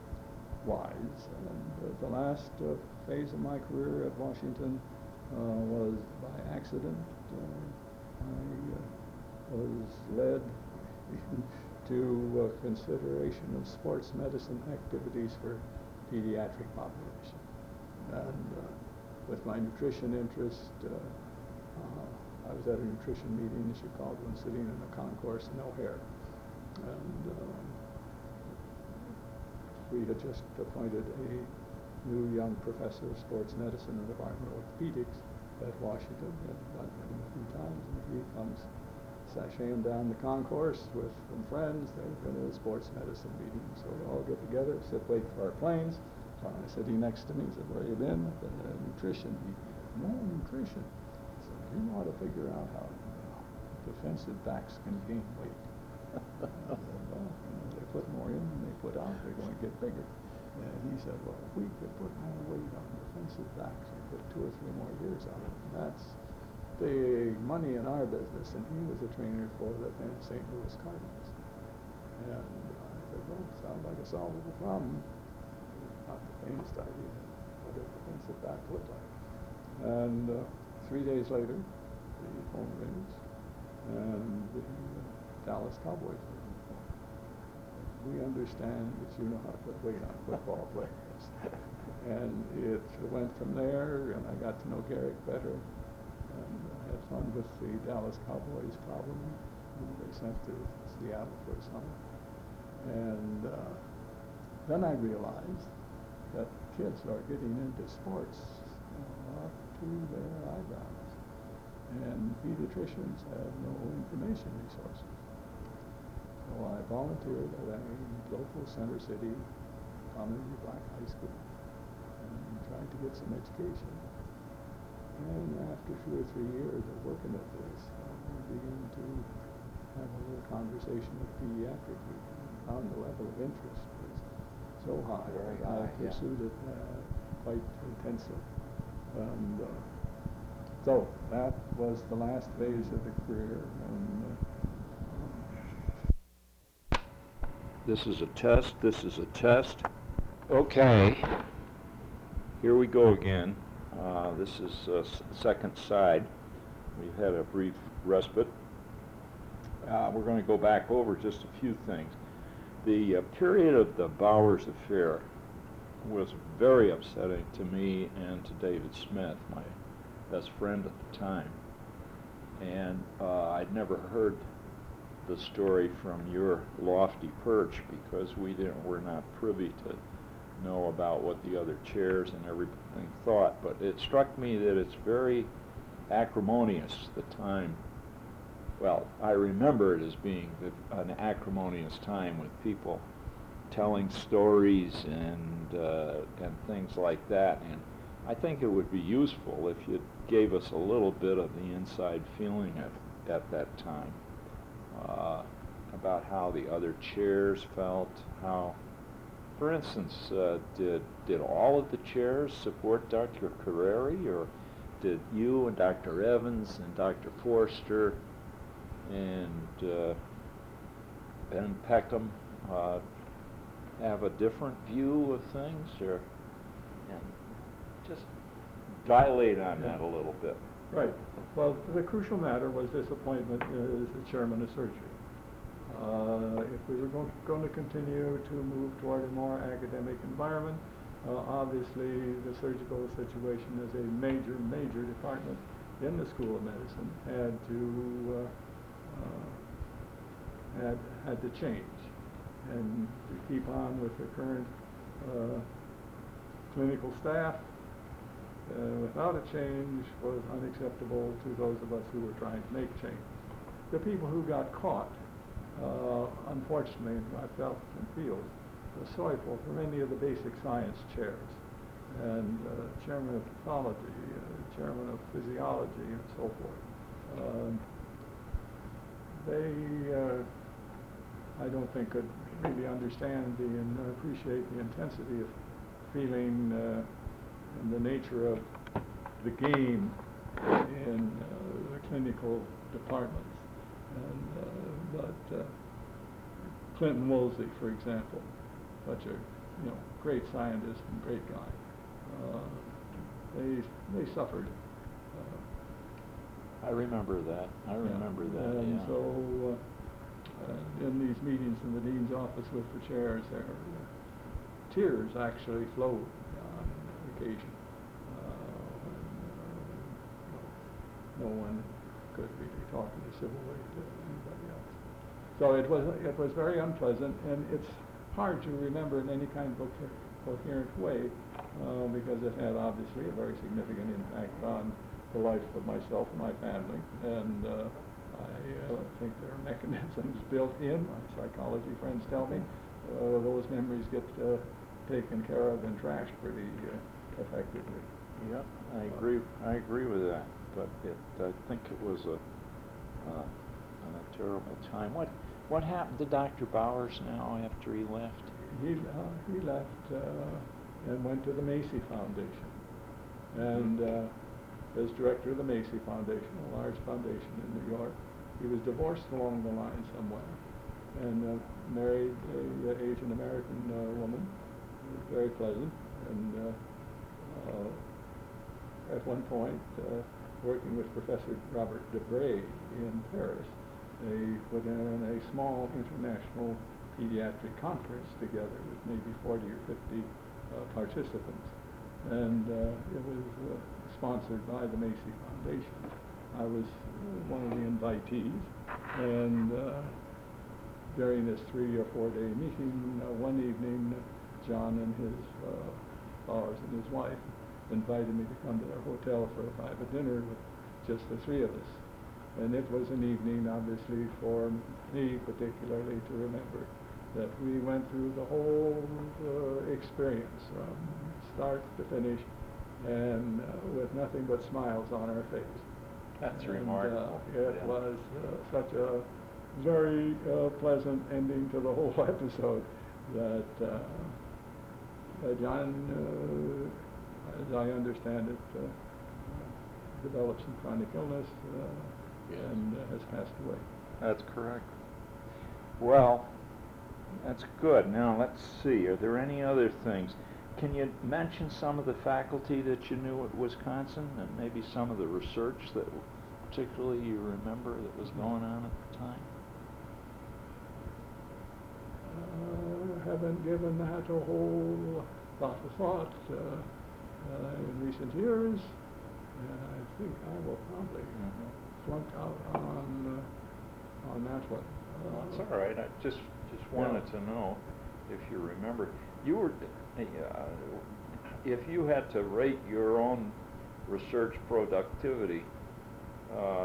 wise, and uh, the last uh, phase of my career at Washington uh, was by accident. Uh, I uh, was led to uh, consideration of sports medicine activities for pediatric population. And uh, with my nutrition interest, uh, uh, I was at a nutrition meeting in Chicago and sitting in a concourse in O'Hare. And um, we had just appointed a new young professor of sports medicine in the Department of Orthopedics at Washington. I've met him a few times, and he comes sashaying down the concourse with some friends. They've been at a sports medicine meeting, so we all get together, sit, wait for our planes. Uh, sitting next to me, he said, "Where you been?" I've been at a nutrition meeting. "No, nutrition." I said, "You ought to figure out how uh, defensive backs can gain weight." I said, "Well, you know, they put more in than they put out, they're going to get bigger." And he said, "Well, if we could put more weight on defensive backs and put two or three more years on it, that's big money in our business." And he was a trainer for the then Saint Louis Cardinals. And I said, "Well, it sounds like a solvable problem." Not the faintest idea what a defensive back looked like. And uh, three days later, the phone rings, and the uh, Dallas Cowboys are on the phone. "We understand that you know how to put weight on football players." And it went from there, and I got to know Garrick better, and I had fun with the Dallas Cowboys probably. And they sent to Seattle for a summer. And uh, then I realized that kids are getting into sports up to their eyebrows, and pediatricians have no information resources. So I volunteered at a local Center City community black high school and tried to get some education. And after two or three years of working at this, I began to have a little conversation with pediatric people and found the level of interest was so high. Very I high, yeah. pursued it uh, quite intensely. And uh, so that was the last phase of the career. And uh, This is a test, this is a test. Okay, here we go again. Uh, this is uh, s- second side. We've had a brief respite. Uh, we're going to go back over just a few things. The uh, period of the Bowers affair was very upsetting to me and to David Smith, my best friend at the time. And uh, I'd never heard the story from your lofty perch because we didn't, were not privy to know about what the other chairs and everything thought. But it struck me that it's very acrimonious, the time. Well, I remember it as being an acrimonious time with people telling stories and uh, and things like that. And I think it would be useful if you gave us a little bit of the inside feeling at, at that time uh, about how the other chairs felt. How, for instance, uh, did did all of the chairs support Doctor Carreri, or did you and Doctor Evans and Doctor Forster and uh, Ben Peckham uh, have a different view of things, or and just dilate on that a little bit? right. Well, the crucial matter was this appointment as the chairman of surgery. Uh, if we were going to, going to continue to move toward a more academic environment, uh, obviously the surgical situation as a major, major department in the School of Medicine had to uh, uh, had had to change, and to keep on with the current uh, clinical staff uh, without a change was unacceptable to those of us who were trying to make change. The people who got caught, uh, unfortunately, I felt and feel, was sorrowful for many of the basic science chairs, and uh, chairman of pathology, uh, chairman of physiology, and so forth. Um, they, uh, I don't think, could really understand the, and appreciate the intensity of feeling uh, and the nature of the game in uh, the clinical departments. And, uh, but uh, Clinton Woolsey, for example, such a you know great scientist and great guy, uh, they they suffered uh, I remember that. I remember yeah. that, And yeah. so uh, uh, in these meetings in the dean's office with the chairs, there uh, tears actually flowed on occasion. Uh, when, uh, no one could really talk in a civil way to anybody else. So it was it was very unpleasant, and it's hard to remember in any kind of co- coherent way uh, because it had obviously a very significant impact on the life of myself and my family. And uh, I uh, think there are mechanisms built in. My psychology friends tell me uh, those memories get uh, taken care of and trashed pretty uh, effectively. Yep, I agree. I agree with that. But it, I think it was a, uh, a terrible time. What what happened to Doctor Bowers now after he left? He uh, he left uh, and went to the Macy Foundation, and uh, as director of the Macy Foundation, a large foundation in New York, he was divorced along the line somewhere, and uh, married a, a Asian American uh, woman, very pleasant, and uh, uh, at one point. Uh, working with Professor Robert Debray in Paris, they put in a small international pediatric conference together with maybe forty or fifty uh, participants. And uh, it was uh, sponsored by the Macy Foundation. I was uh, one of the invitees, and uh, during this three or four day meeting, uh, one evening, John and his, uh, Bowers and his wife, invited me to come to their hotel for a private dinner with just the three of us. And it was an evening, obviously, for me particularly to remember that we went through the whole uh, experience from start to finish, and uh, with nothing but smiles on our face. That's and, remarkable. Uh, it yeah. was uh, such a very uh, pleasant ending to the whole episode that uh, uh, John, uh, as I understand it, uh, developed some chronic illness uh, yes. and uh, has passed away. That's correct. Well, that's good. Now, let's see. Are there any other things? Can you mention some of the faculty that you knew at Wisconsin and maybe some of the research that particularly you remember that was going on at the time? Uh, haven't given that a whole lot of thought uh, uh, in recent years. And I think I will probably mm-hmm. flunk out on uh, on that one. Uh, well, that's all right. I just just wanted yeah. to know if you remember. You were, uh, if you had to rate your own research productivity, uh,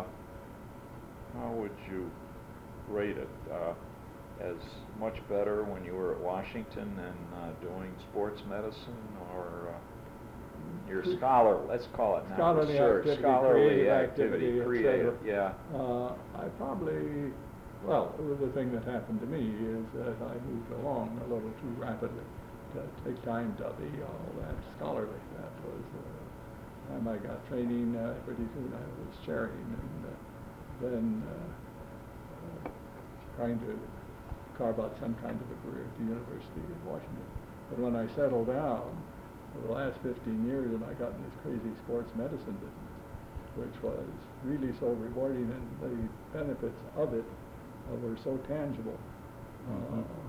how would you rate it? Uh, as much better when you were at Washington and uh, doing sports medicine, or uh, your scholar, let's call it now, scholarly research, activity, scholarly creative activity, activity, creative, yeah. Uh, I probably, well, the thing that happened to me is that I moved along a little too rapidly to take time to be all that scholarly. That was the uh, time I got training, uh, pretty soon I was chairing, and uh, then uh, uh, trying to carve out some kind of a career at the University of Washington. But when I settled down, for the last fifteen years, and I got in this crazy sports medicine business, which was really so rewarding, and the benefits of it uh, were so tangible. Mm-hmm. uh,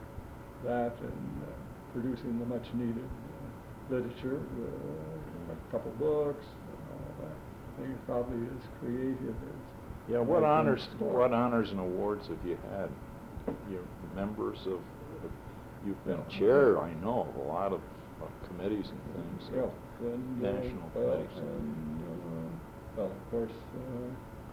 that and uh, producing the much needed uh, literature, uh, a couple books, and all that. I think it's probably as creative as. Yeah, what honors, what honors and awards have you had? You're members of, of you've been yeah. chair, I know, of a lot of, of committees and things. Yeah, and, national uh, committees. And, uh, well, of course, uh,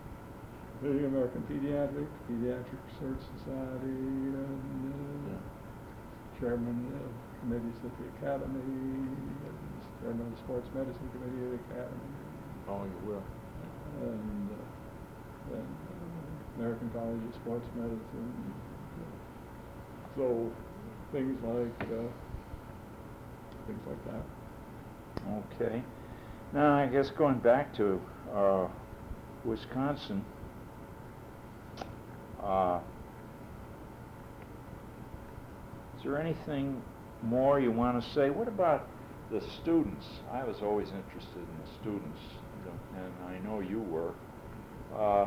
the American Pediatric, Pediatric Research Society, and uh, yeah. chairman of committees at the Academy, and chairman of the Sports Medicine Committee at the Academy. Oh, you will. And uh, then uh, American College of Sports Medicine. So things like uh, things like that. Okay. Now I guess going back to uh, Wisconsin, uh, is there anything more you want to say? What about the students? I was always interested in the students, and I know you were. uh,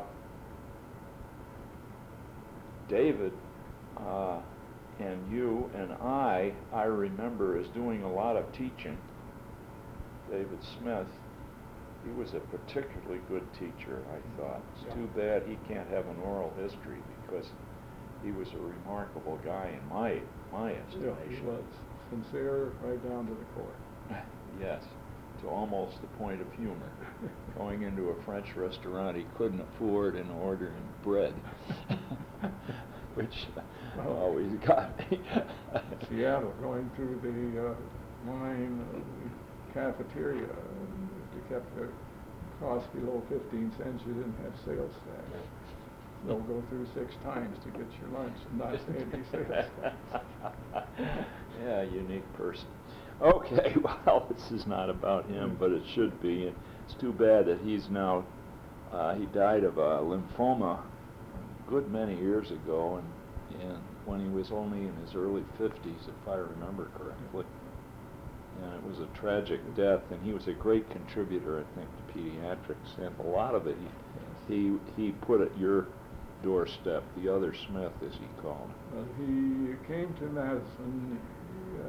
David uh, and you and I, I remember as doing a lot of teaching. David Smith, he was a particularly good teacher, I thought. It's Yeah. too bad he can't have an oral history because he was a remarkable guy in my my Yeah, estimation. he was sincere right down to the core. Yes, to almost the point of humor. Going into a French restaurant he couldn't afford and ordering bread, which Well, always got me. Seattle, going through the uh, line of the cafeteria, and if you kept the cost below fifteen cents, you didn't have sales tax. They'll go through six times to get your lunch and not pay any sales tax. Yeah, unique person. Okay, well, this is not about him, but it should be. It's too bad that he's now, uh, he died of a lymphoma a good many years ago, and, and when he was only in his early fifties, if I remember correctly. And it was a tragic death, and he was a great contributor, I think, to pediatrics, and a lot of it he, he, he put at your doorstep, the other Smith, as he called. Well, he came to Madison. He,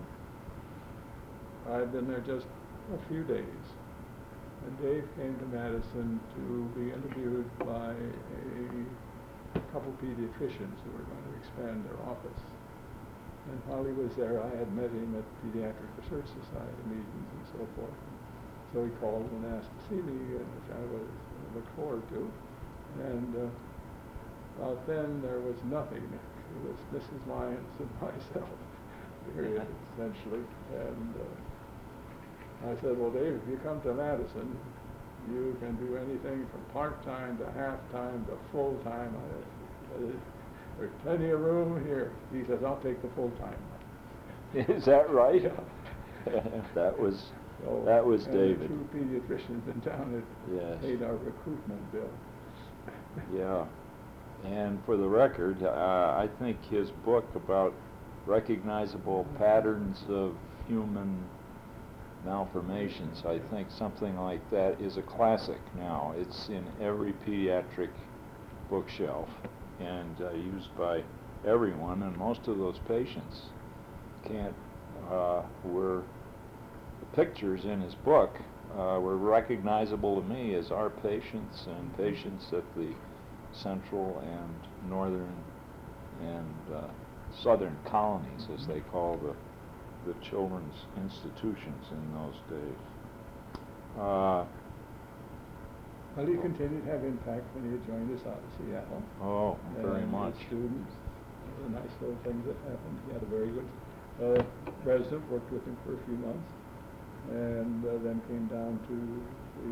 uh, I'd been there just a few days, and Dave came to Madison to be interviewed by a couple pediatricians who were going to expand their office. And while he was there, I had met him at Pediatric Research Society meetings and so forth. So he called and asked to see me, which I was looked forward to. And uh, well, then there was nothing. It was Missus Lyons and myself, period, essentially. And uh, I said, well, Dave, if you come to Madison, you can do anything from part-time to half-time to full-time. I, uh, there's plenty of room here. He says, I'll take the full-time. Is that right? Yeah. that was So, that was and David. two pediatricians in town that Yes. paid our recruitment bill. Yeah. And for the record, uh, I think his book about recognizable patterns of human malformations, I think something like that is a classic now. It's in every pediatric bookshelf and uh, used by everyone, and most of those patients can't, uh, were, the pictures in his book uh, were recognizable to me as our patients and patients at the central and northern and uh, southern colonies, as they call the the children's institutions in those days. Uh, Well, he continued to have impact when he had joined us out of Seattle. oh, very and much. His students, the nice little things that happened. He had a very good uh, resident, worked with him for a few months, and uh, then came down to the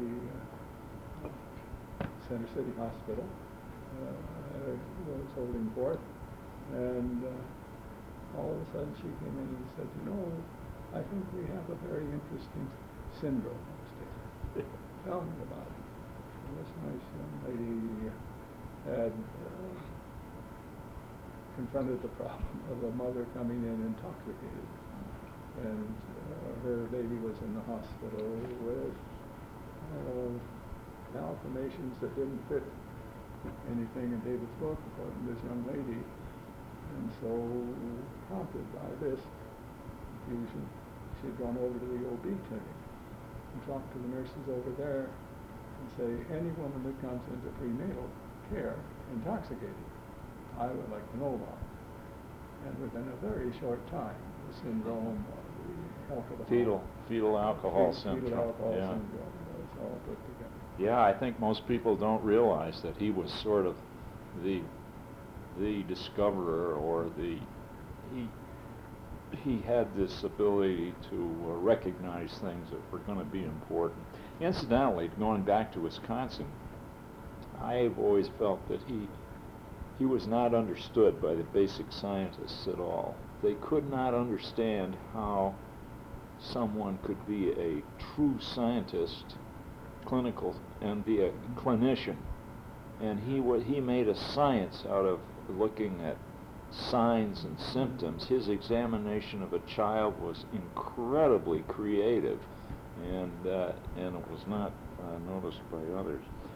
uh, Center City Hospital. Uh, was holding forth, and uh, all of a sudden she came in and said, you know, I think we have a very interesting syndrome upstairs. Tell me about it. And this nice young lady had uh, confronted the problem of a mother coming in intoxicated, and uh, her baby was in the hospital with uh, malformations that didn't fit anything in David's book, according to this young lady. And so, prompted by this confusion, she had gone over to the O B clinic and talked to the nurses over there and say, any woman that comes into prenatal care intoxicated, I would like to know about it. And within a very short time, the syndrome of the alcohol. Fetal, fetal alcohol fetal, syndrome. Fetal alcohol yeah. syndrome was all put together. Yeah, I think most people don't realize that he was sort of the the discoverer, or the he he had this ability to uh, recognize things that were going to be important. Incidentally, going back to Wisconsin, I've always felt that he he was not understood by the basic scientists at all. They could not understand how someone could be a true scientist, clinical, and be a clinician. And he wa- he made a science out of looking at signs and symptoms. His examination of a child was incredibly creative, and uh, and it was not uh, noticed by others.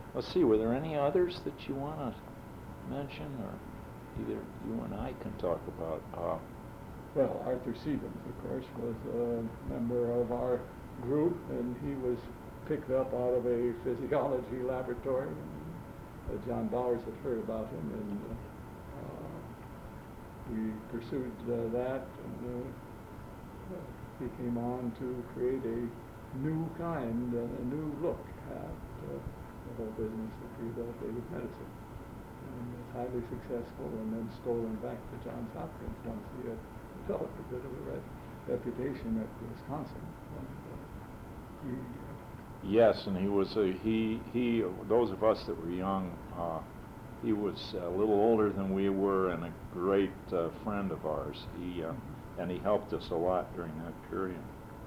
Let's see, were there any others that you want to mention, or either you and I can talk about? Uh, Well, Arthur Stevens, of course, was a member of our group, and he was picked up out of a physiology laboratory. And, uh, John Bowers had heard about him, and uh, we pursued uh, that, and uh, he came on to create a new kind, uh, a new look at uh, the whole business of rehabilitative medicine. And was highly successful, and then stolen back to Johns Hopkins once he had developed a bit of a re- reputation at Wisconsin. And, uh, he, uh, yes, and he was a, he he. Those of us that were young, uh, he was a little older than we were, and a great uh, friend of ours. He uh, mm-hmm. and he helped us a lot during that period.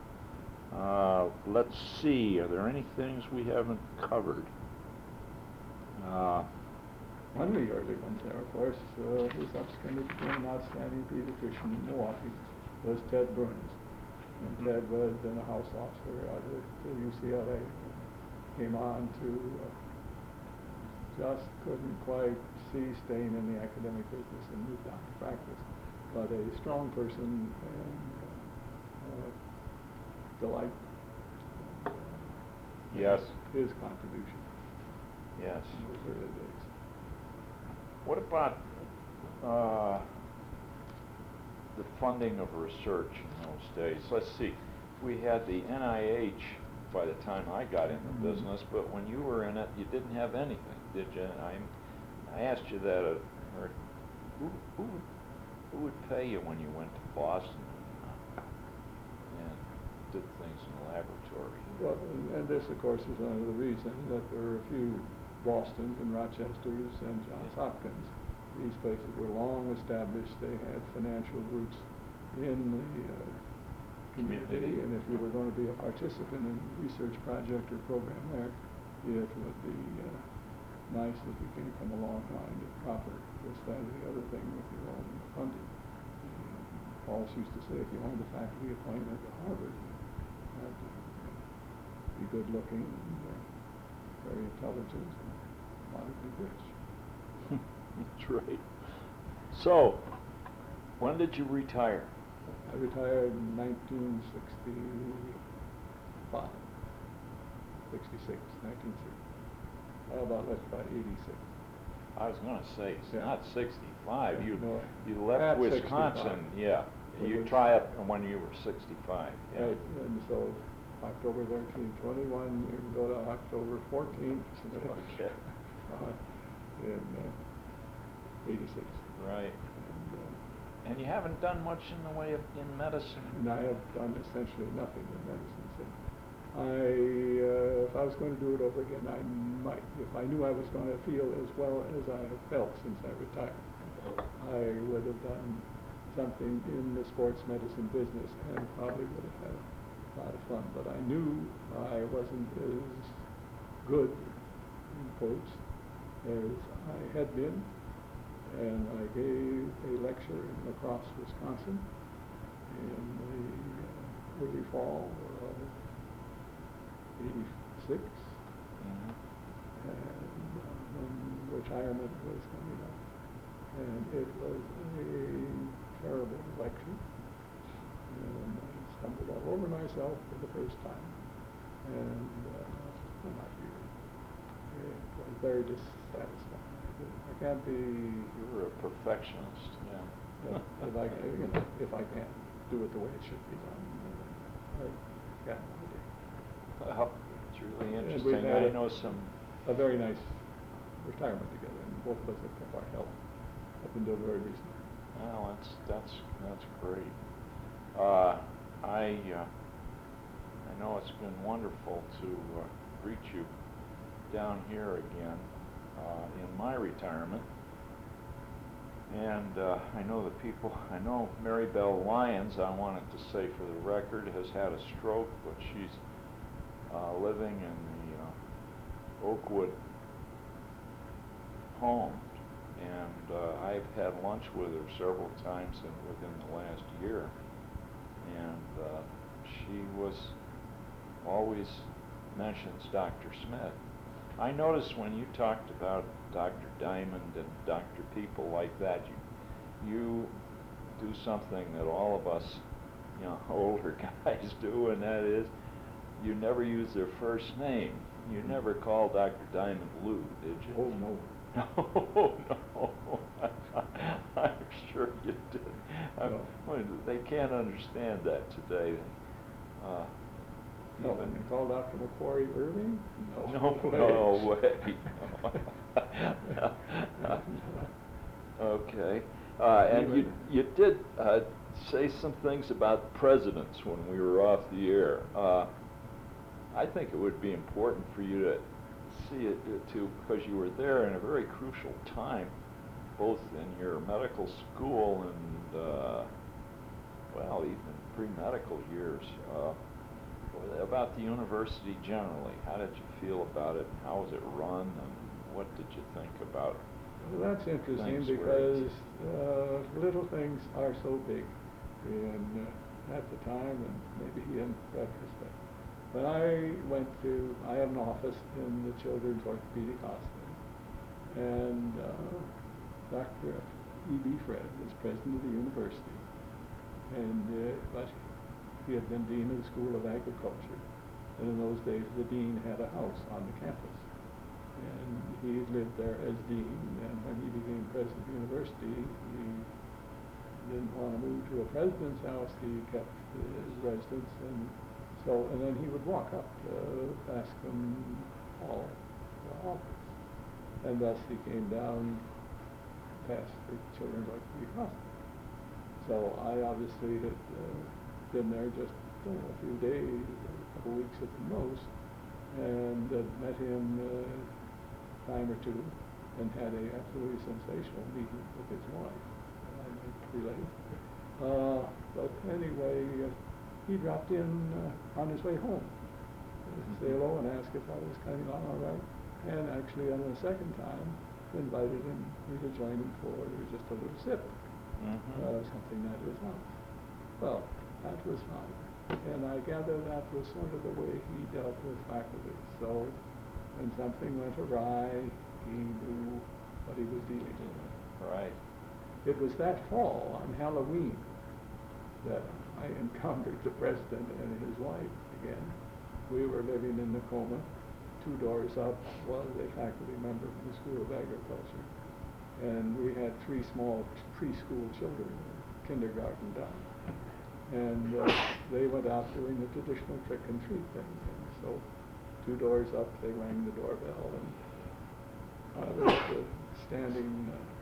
Uh, let's see. Are there any things we haven't covered? Uh, One of the early ones there, of course, uh, who subsequently became an outstanding pediatrician in Milwaukee, was Ted Burns. And Ted was then a house officer out at U C L A. Came on to uh, just couldn't quite see staying in the academic business and moved on to practice. But a strong person and uh, uh, delight. Uh, yes. His contribution. Yes. In those early days. What about uh, the funding of research in those days? Let's see. We had the N I H by the time I got in the mm-hmm. business, but when you were in it, you didn't have anything, did you? And I, I asked you that, uh, or who, who, would, who would pay you when you went to Boston and did things in the laboratory? Well, and, and this, of course, is one of the reasons that there were a few Bostons and Rochesters and Johns Hopkins. These places were long established. They had financial roots in the uh, community, Community. and if you were going to be a participant in a research project or program there, it would be uh, nice if you can come along behind it proper. This, that, or the other thing with your own funding. And Paul used to say, if you wanted a faculty appointment at Harvard, you had to be good looking and uh, very intelligent and moderately rich. That's right. So, when did you retire? I retired in nineteen sixty-five. sixty-six, nineteen sixty. How about left by eighty-six? I was going to say, it's Yeah. not sixty-five. Yeah, You no, you left at Wisconsin, sixty-five. yeah. It You was- try it when you were sixty-five. Yeah. Right, and so October thirteenth, twenty-one, you can go to October fourteenth. Okay. uh, in uh, eighty-six. Right. And, uh, And you haven't done much in the way of in medicine. and I have done essentially nothing in medicine since. I, uh, if I was going to do it over again, I might. If I knew I was going to feel as well as I have felt since I retired, I would have done something in the sports medicine business and probably would have had a lot of fun. But I knew I wasn't as good, in quotes, as I had been. And I gave a lecture in La Crosse, Wisconsin in the uh, early fall of eighty-six, Mm-hmm. and uh, when retirement was coming up. And it was a terrible lecture, and I stumbled all over myself for the first time, and uh, I'm not really, it was very dissatisfying. I can't be, You were a perfectionist. Yeah. if I, you know, if I can't do it the way it should be done, uh, I got no idea. Well, it's really And we've interesting. had I a- know some. A very nice retirement together, and both of us have kept our health up until very recently. Well, that's that's that's great. Uh, I uh, I know it's been wonderful to uh, greet you down here again uh, in my retirement. And uh, I know the people, I know Mary Bell Lyons, I wanted to say for the record, has had a stroke, but she's uh, living in the uh, Oakwood home. And uh, I've had lunch with her several times in, within the last year. And uh, she was always mentions Doctor Smith. I noticed when you talked about Doctor Diamond and Doctor People like that, you, you do something that all of us, you know, older guys do, and that is, you never use their first name. You never called Doctor Diamond Lou, did you? Oh, no. No, no. I'm sure you did. No. Well, they can't understand that today. Uh, No, even- you call Doctor McQuarrie Irving? No, no way. Okay. Uh, and you, you did uh, say some things about presidents when we were off the air. Uh, I think it would be important for you to see it uh, too, because you were there in a very crucial time, both in your medical school and, uh, well, even pre-medical years. Uh, about the university generally, how did you feel about it? How was it run, and what did you think about? Well, that's interesting things where because uh, little things are so big, and uh, at the time, and maybe in retrospect. But I went to, I had an office in the Children's Orthopedic Hospital, and uh, Doctor E B Fred was president of the university, and uh, but he had been dean of the School of Agriculture, and in those days the dean had a house on the campus, and he lived there as dean, and when he became president of the university, he didn't want to move to a president's house. He kept his residence, and so, and then he would walk up to Bascom Hall, the office, and thus he came down past the Children's Orthopedic Hospital. So I obviously had uh, been there just uh, a few days, a couple weeks at the most, and uh, met him a uh, time or two, and had a absolutely sensational meeting with his wife. I might relate. Uh, but anyway, uh, he dropped in uh, on his way home to say hello and ask if I was coming on all right. And actually, on the second time, invited him me to join him for just a little sip, Mm-hmm. uh, something at his house. Well, that was fine. And I gather that was sort of the way he dealt with faculty. So when something went awry, he knew what he was dealing with. Right. It was that fall on Halloween that I encountered the president and his wife again. We were living in Nakoma. Two doors up was a faculty member from the School of Agriculture. And we had three small preschool children, kindergarten down. And uh, they went out doing the traditional trick and treat thing. And so two doors up, they rang the doorbell, and I was uh, standing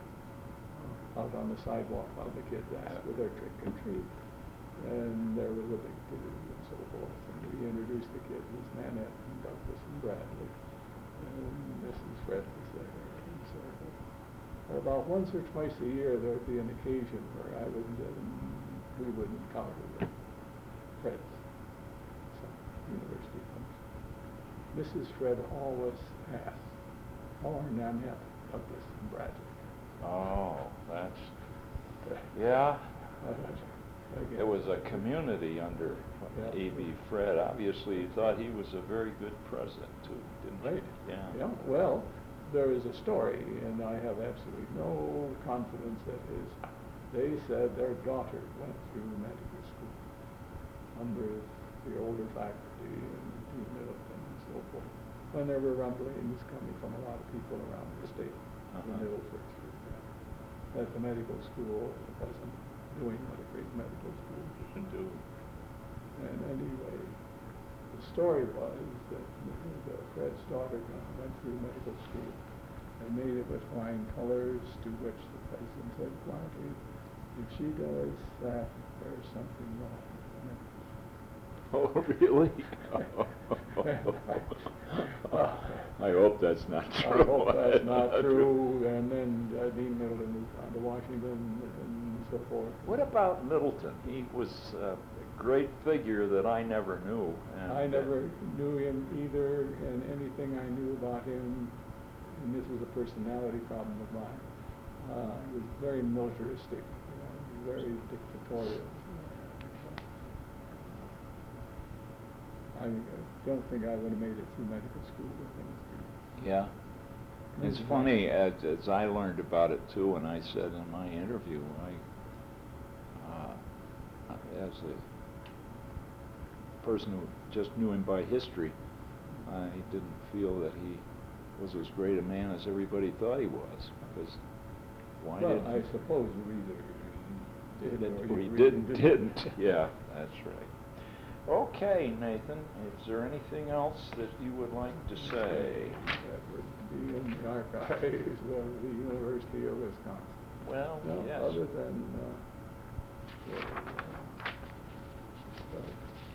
uh, out on the sidewalk while the kids asked for their trick and treat. And there was a big to-do and so forth. And we introduced the kids as Nanette and Douglas and Bradley. And Missus Fred was there and so forth. About once or twice a year, there would be an occasion where I would, um, we would encounter the Freds, some university function. Missus Fred always asked, "How are Nanette, Douglas, and Bradley?" Oh, that's, yeah. Again. It was a community under Yeah. E B Fred. Obviously, he thought he was a very good president, too, didn't he? Right. Yeah. Yeah, well, there is a story, and I have absolutely no confidence that is. They said their daughter went through medical school under the older faculty and Dean Middleton and so forth, when there were rumblings coming from a lot of people around the state, Uh-huh. the Middlefords, for example, that the medical school wasn't doing what a great medical school should do. And anyway, the story was that the Fred's daughter went through medical school and made it with flying colors, to which the president said quietly, "If she does that, there's something wrong with the medical Oh, school." really? I hope that's not true. I hope that's not true. And then uh, Dean Middleton moved on to Washington and so forth. What about Middleton? He was uh, a great figure that I never knew. And I never knew him either, and anything I knew about him, and this was a personality problem of mine, uh, he was very militaristic, you know, very dictatorial. I don't think I would have made it through medical school with him. Yeah. It's Mhm. funny, as, as I learned about it too, and I said in my interview, I, uh, as a person who just knew him by history, I didn't feel that he was as great a man as everybody thought he was, because why Well, did I suppose you either did it or or he you didn't, really didn't. Yeah, that's right. Okay, Nathan, is there anything else that you would like to say? That would be in the archives of the University of Wisconsin. Well, No, yes. other than, uh, the, uh, but, uh,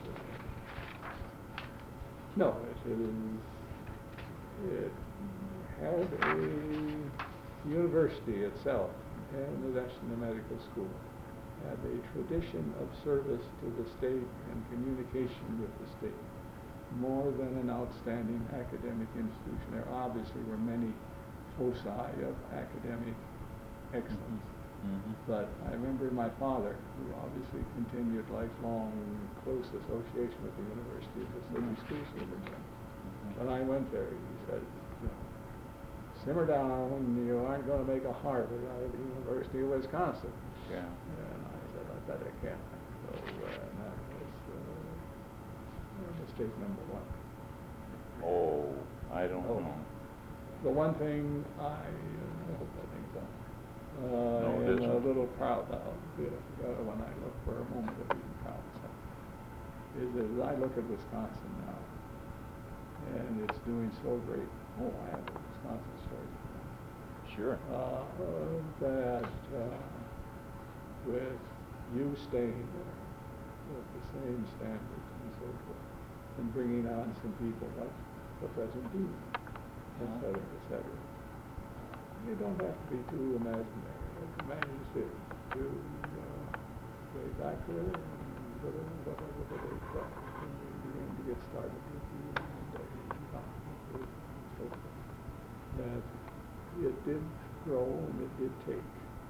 no, it is, it had a university itself, and the National Medical School had a tradition of service to the state and communication with the state, more than an outstanding academic institution. There obviously were many foci of academic excellence. Mm-hmm. But I remember my father, who obviously continued lifelong close association with the university, the city school superintendent. When I went there, he said, you know, simmer down, you aren't going to make a Harvard out of the University of Wisconsin. Yeah. And I said, I bet I can. So uh, that was uh, mistake number one. Oh, I don't Oh. know. The one thing I, uh, I hope that thing's done. Uh, No, it I am a isn't. little proud of, uh, when I look for a moment of being proud, so, is that as I look at Wisconsin now, and it's doing so great. Oh, I have a Wisconsin story. Sure. Uh, uh, that uh, with you staying there, with the same standards and so forth, and bringing on some people like Professor Dean, et cetera, et cetera. You don't have to be too imaginary or to manuscript to uh, way back there and whatever, whatever, whatever, when we begin to get started with you and uh, and so forth, that it did grow and it did take.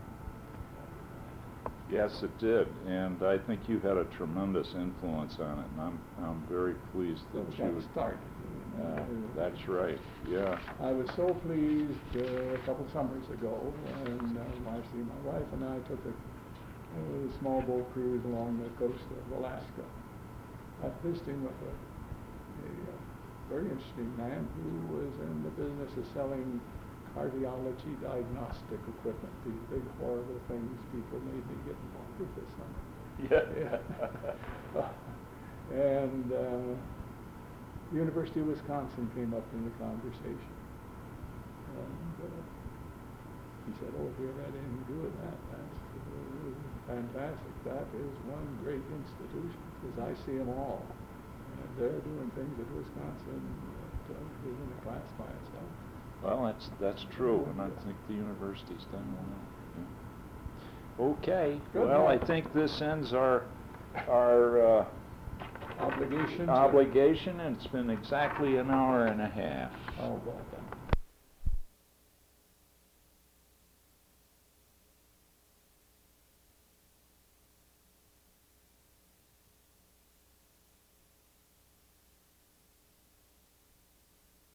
Yes, it did, and I think you had a tremendous influence on it, and I'm I'm very pleased So that it you. got started. Uh, that's right. Yeah. I was so pleased uh, a couple summers ago when uh, Marcy, my wife, and I took a, a small boat cruise along the coast of Alaska. I visiting with a, a, uh very interesting man who was in the business of selling cardiology diagnostic equipment, these big horrible things people made me get involved with this summer. Yeah. Yeah. and uh, the University of Wisconsin came up in the conversation. And uh, he said, oh, if you're ready to do that, that's uh, fantastic. That is one great institution, because I see them all. And they're doing things at Wisconsin that uh, is in a class by itself. Well, that's that's true, and I think the university's done well. Yeah. Okay. Good Well, I night. think this ends our our uh, Obligations? obligation, and it's been exactly an hour and a half. Oh, well done.